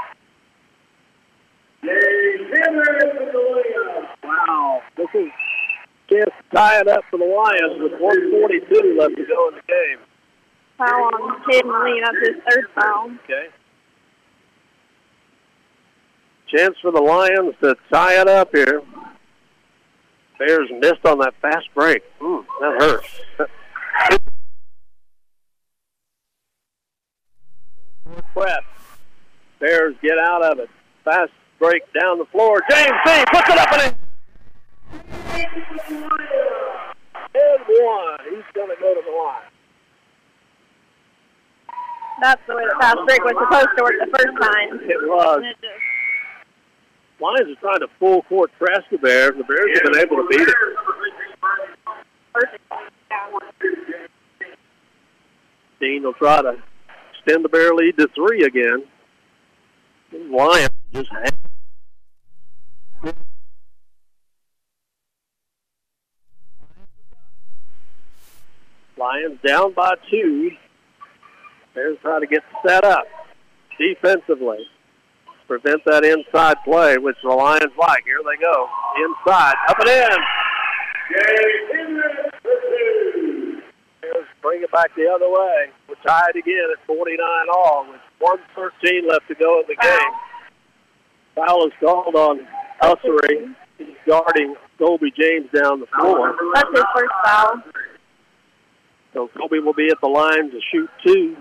Wow. This is chance to tie it up for the Lions with one forty-two left to go in the game. Foul on Caden Lee. That's his third foul. Okay. Chance for the Lions to tie it up here. Bears missed on that fast break. Ooh, that hurts. Press. Bears get out of it. Fast break down the floor. James C. puts it up and in. And one. He's going to go to the line. That's the way the fast break was supposed to work the first time. It was. It just, Lions are trying to full court press the Bears. The Bears have been able to beat it. perfect. Dean will try to extend the Bear lead to three again. Lions just hang. Lions down by two. Bears trying to get set up defensively. Prevent that inside play, which the Lions like. Here they go. Inside. Up and in. Bears bring it back the other way. We're tied again at forty-nine all with one thirteen left to go in the game. Foul is called on Ussery. He's guarding Colby James down the floor. That's his first foul. So Colby will be at the line to shoot two.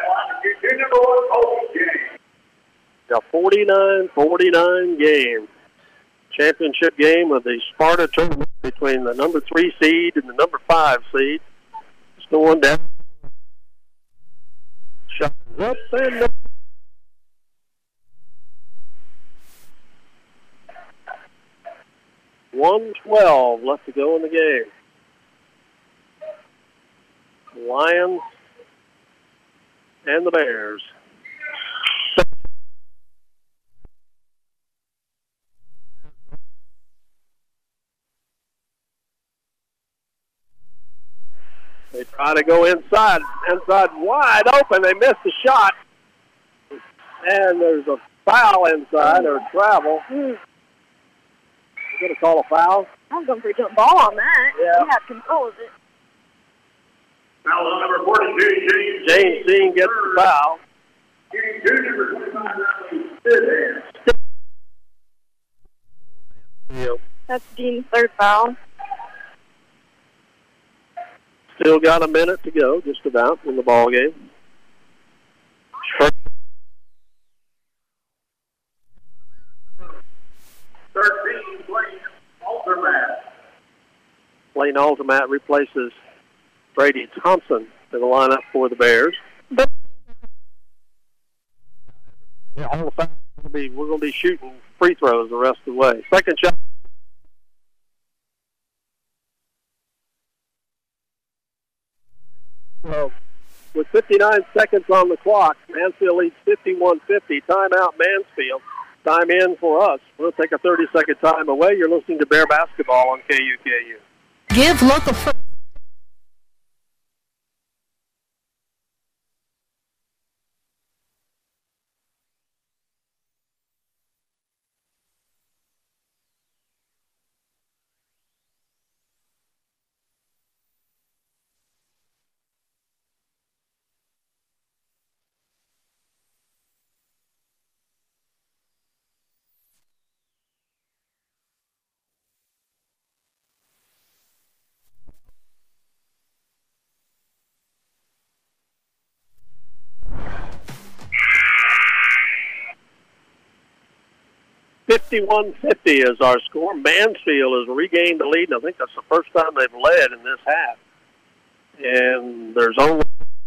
A forty-nine forty-nine game. Championship game of the Sparta tournament between the number three seed and the number five seed. It's going down. Shot is up and up. one twelve left to go in the game. Lions and the Bears. They try to go inside, inside wide open. They missed the shot. And there's a foul inside, or travel. You're going to call a foul? I was going for a jump ball on that. Yeah. He had control of it. Foul on number forty-two, James. James Dean gets the foul. That's Dean's third foul. Still got a minute to go, just about, in the ball game. thirteen, Blaine Aldermat. Blaine Aldermat replaces Brady Thompson in the lineup for the Bears. Yeah, all the fouls are gonna be, we're going to be shooting free throws the rest of the way. Second shot. So, with fifty-nine seconds on the clock, Mansfield leads fifty-one fifty. Timeout, Mansfield. Time in for us. We'll take a thirty-second time away. You're listening to Bear Basketball on K U K U. Give local first. fifty-one fifty is our score. Mansfield has regained the lead, and I think that's the first time they've led in this half. And there's only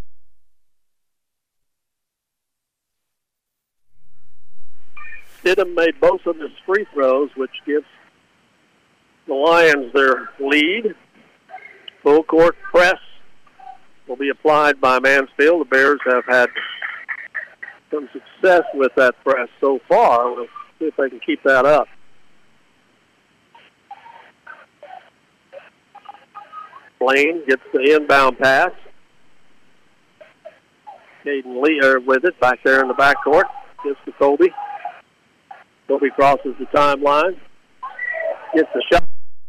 Stidham made both of his free throws, which gives the Lions their lead. Full court press will be applied by Mansfield. The Bears have had some success with that press so far. We'll see if they can keep that up. Blaine gets the inbound pass. Caden Lee are with it back there in the backcourt. Gives to Kobe. Kobe crosses the timeline. Gets the shot.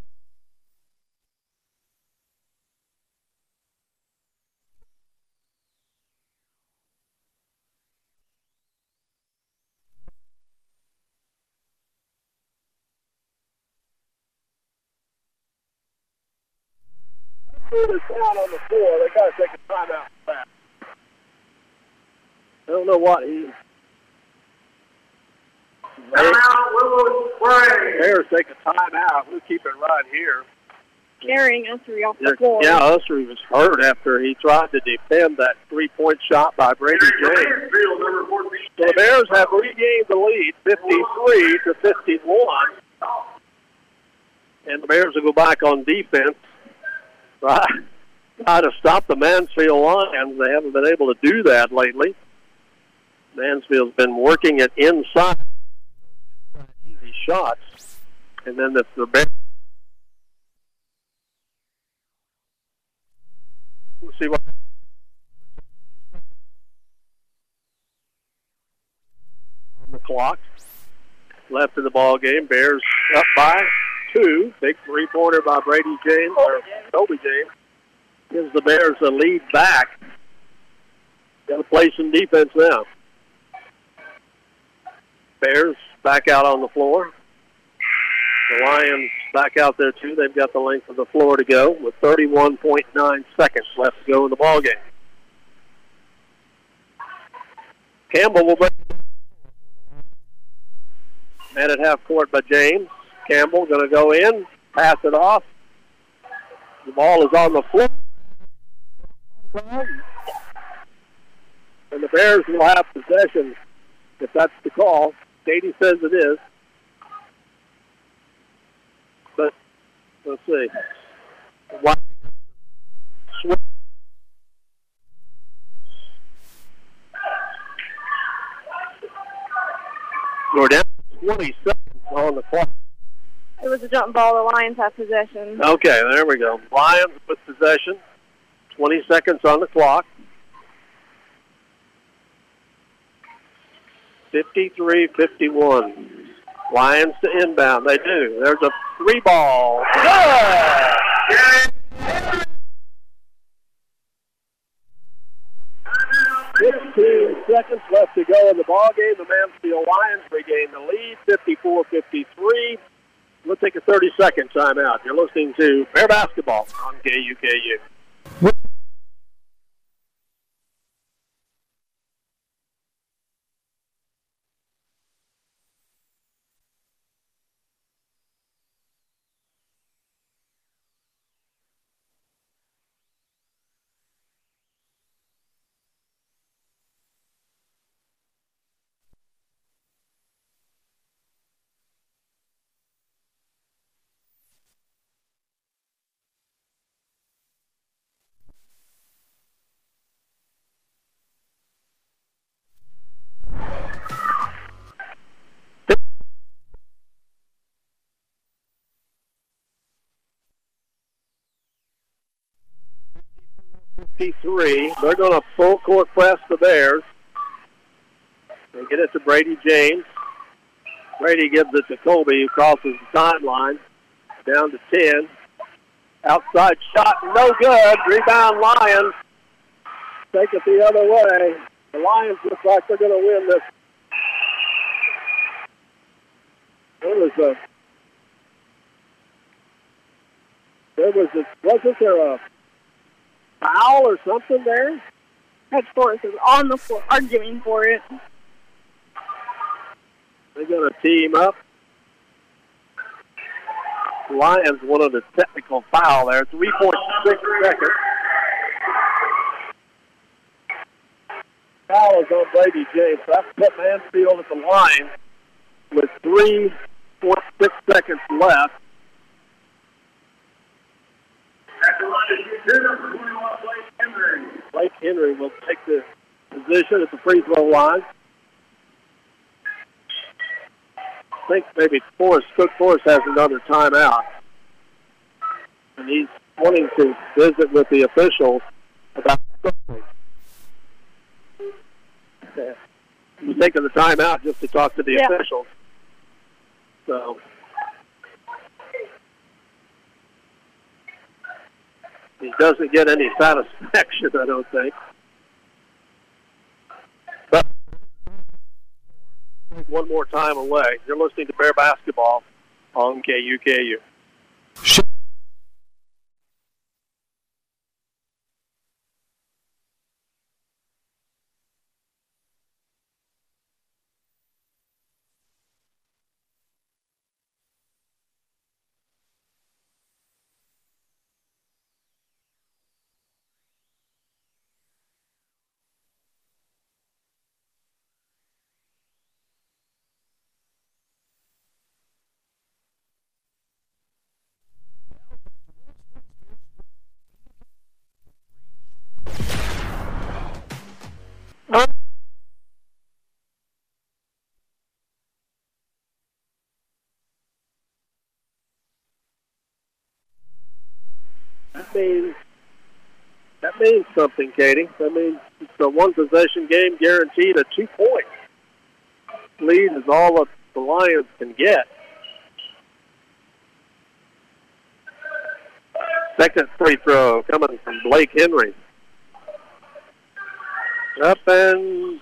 It's down on the floor. They got to take a timeout for that. I don't know what he. Timeout, Willow Springs. Bears take a timeout. We'll keep it right here. Carrying Ussery off the floor. Yeah, Ussery was hurt after he tried to defend that three-point shot by Brady James. Mansfield, number fourteen. So the Bears have regained the lead, fifty-three to fifty-one. And the Bears will go back on defense. Try, try to stop the Mansfield Lions. They haven't been able to do that lately. Mansfield's been working it inside. Easy shots. And then if the Bears... We'll see what... On the clock. Left in the ball game. Bears up by two. Big three-pointer by Brady James, or Kobe James. Gives the Bears a lead back. Got to play some defense now. Bears back out on the floor. The Lions back out there, too. They've got the length of the floor to go with thirty-one point nine seconds left to go in the ballgame. Campbell will bring it man at half court by James. Campbell going to go in, pass it off. The ball is on the floor. And the Bears will have possession if that's the call. Katie says it is. But let's see. We're down to twenty seconds on the clock. It was a jump ball. The Lions have possession. Okay, there we go. Lions with possession. twenty seconds on the clock. fifty-three fifty-one. Lions to inbound. They do. There's a three ball. Good! fifteen seconds left to go in the ballgame. The Mansfield Lions regain the lead, fifty-four fifty-three. We'll take a thirty-second timeout. You're listening to Bear Basketball on K U K U. fifty-three. They're going to full court press the Bears. They get it to Brady James. Brady gives it to Kobe, who crosses the timeline. Down to ten. Outside shot, no good. Rebound Lions. Take it the other way. The Lions look like they're going to win this. There was a. There was a. Wasn't there a foul or something there? Head Forrest is on the floor arguing for it. They're going to team up. Lions wanted a technical foul there. three point six seconds. Foul is on Brady James. That's put Mansfield at the line with three point six seconds left. At the line is number twenty-one, Blake Henry. Blake Henry will take the position at the free throw line. I think maybe Forrest, Cook Forrest has another timeout. And he's wanting to visit with the officials about something. He's taking the timeout just to talk to the Yeah. officials. So he doesn't get any satisfaction, I don't think. But one more time away. You're listening to Bear Basketball on K U K U. That means that means something, Katie. That means it's a one possession game, guaranteed a two point lead is all that the Lions can get. Second free throw coming from Blake Henry. Up and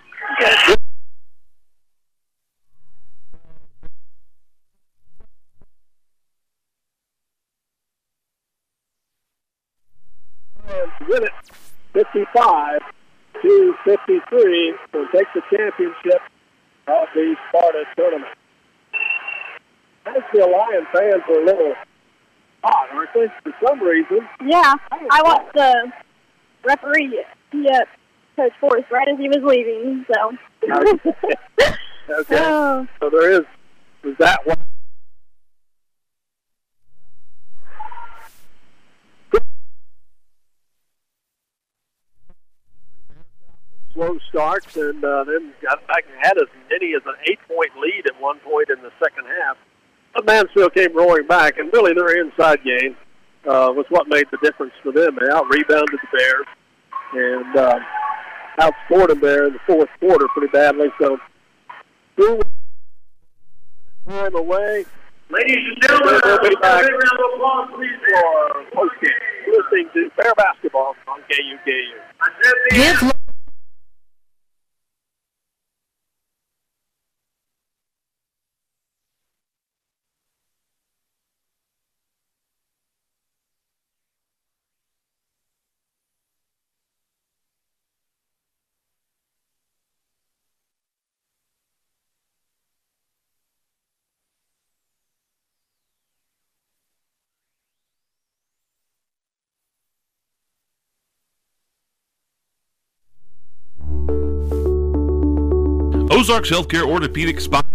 to win it, fifty-five to fifty-three, to take the championship of the Sparta tournament. Mansfield Lions fans are a little hot, aren't they? For some reason. Yeah, I watched the referee, yeah, Coach Forrest, right as he was leaving, so. Okay. Oh. So there is, is that one? Slow starts and uh, then got back and had as many as an eight-point lead at one point in the second half. But Mansfield came roaring back, and really their inside game uh, was what made the difference for them. They out-rebounded the Bears and uh, outscored them there in the fourth quarter pretty badly. So, two time away. Ladies and gentlemen, We'll be back a big round of applause, please, for hosting, listening to Bear Basketball on K U K U. Give Ozarks Healthcare Orthopedic Spine.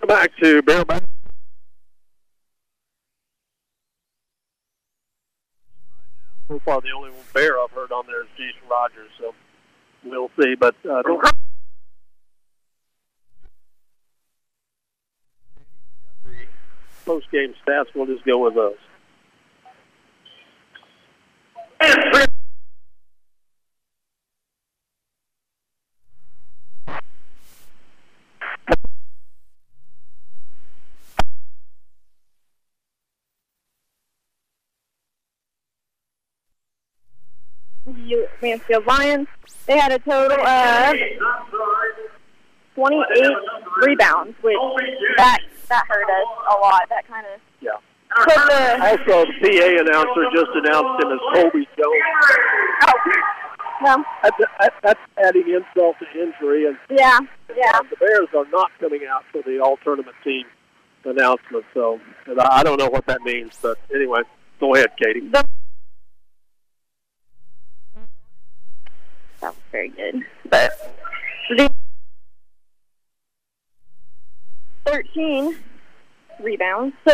back to Bear back. So far, the only Bear I've heard on there is Jason Rogers, so we'll see. But uh, don't. Post-game stats, we'll just go with those. The Mansfield Lions, they had a total of twenty-eight rebounds, which that that hurt us a lot. That kind of yeah. put the Also, the P A announcer just announced him as Colby Jones. oh no That's, that, that's adding insult to injury, and yeah yeah. the Bears are not coming out for the all-tournament team announcement. So and I, I don't know what that means, but anyway, go ahead, Katie. The, that was very good, but the thirteen rebounds. So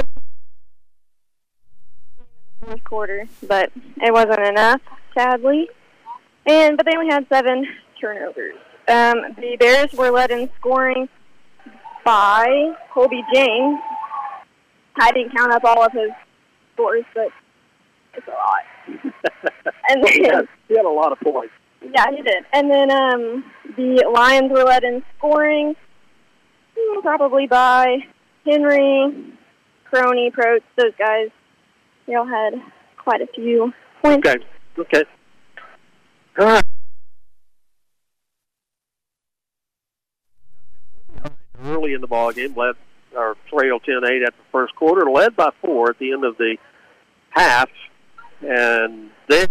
fourth quarter, but it wasn't enough, sadly. And but they only had seven turnovers. Um, the Bears were led in scoring by Colby James. I didn't count up all of his scores, but it's a lot. And then, he, had, he had a lot of points. Yeah, he did. And then um, the Lions were led in scoring probably by Henry, Crony, Protes, those guys. They all had quite a few points. Okay, okay. All right. Early in the ball game, led or trailed ten eight at the first quarter, led by four at the end of the half, and then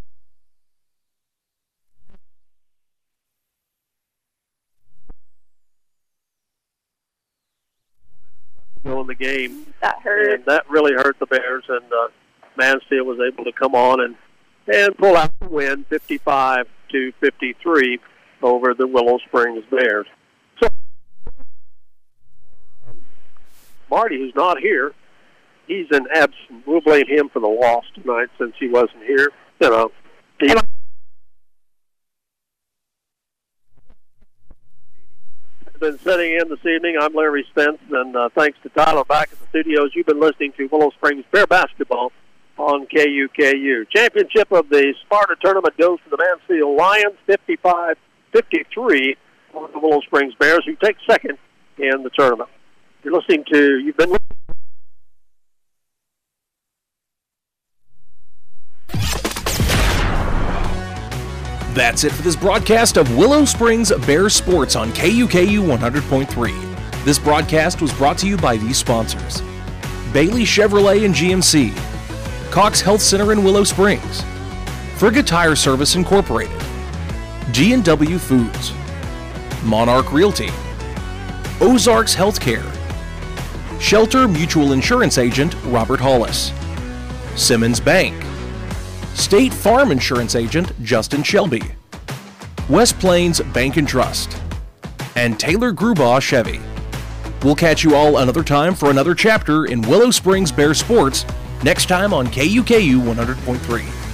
go in the game. That hurt. And that really hurt the Bears, and uh, Mansfield was able to come on and, and pull out the win, fifty-five to fifty-three over the Willow Springs Bears. So, um, Marty, who's not here, he's an absent. We'll blame him for the loss tonight since he wasn't here. You know, he, been sitting in this evening. I'm Larry Spence, and uh, thanks to Tyler back at the studios, you've been listening to Willow Springs Bear Basketball on K U K U. Championship of the Sparta Tournament goes to the Mansfield Lions, fifty-five fifty-three on the Willow Springs Bears, who take second in the tournament. You're listening to, you've been listening. That's it for this broadcast of Willow Springs Bears Sports on K U K U one hundred point three. This broadcast was brought to you by these sponsors: Bailey Chevrolet and G M C, Cox Health Center in Willow Springs, Frigga Tire Service Incorporated, G and W Foods, Monarch Realty, Ozarks Healthcare, Shelter Mutual Insurance Agent Robert Hollis, Simmons Bank, State Farm Insurance Agent Justin Shelby, West Plains Bank and Trust, and Taylor Grubaugh Chevy. We'll catch you all another time for another chapter in Willow Springs Bear Sports next time on K U K U one hundred point three.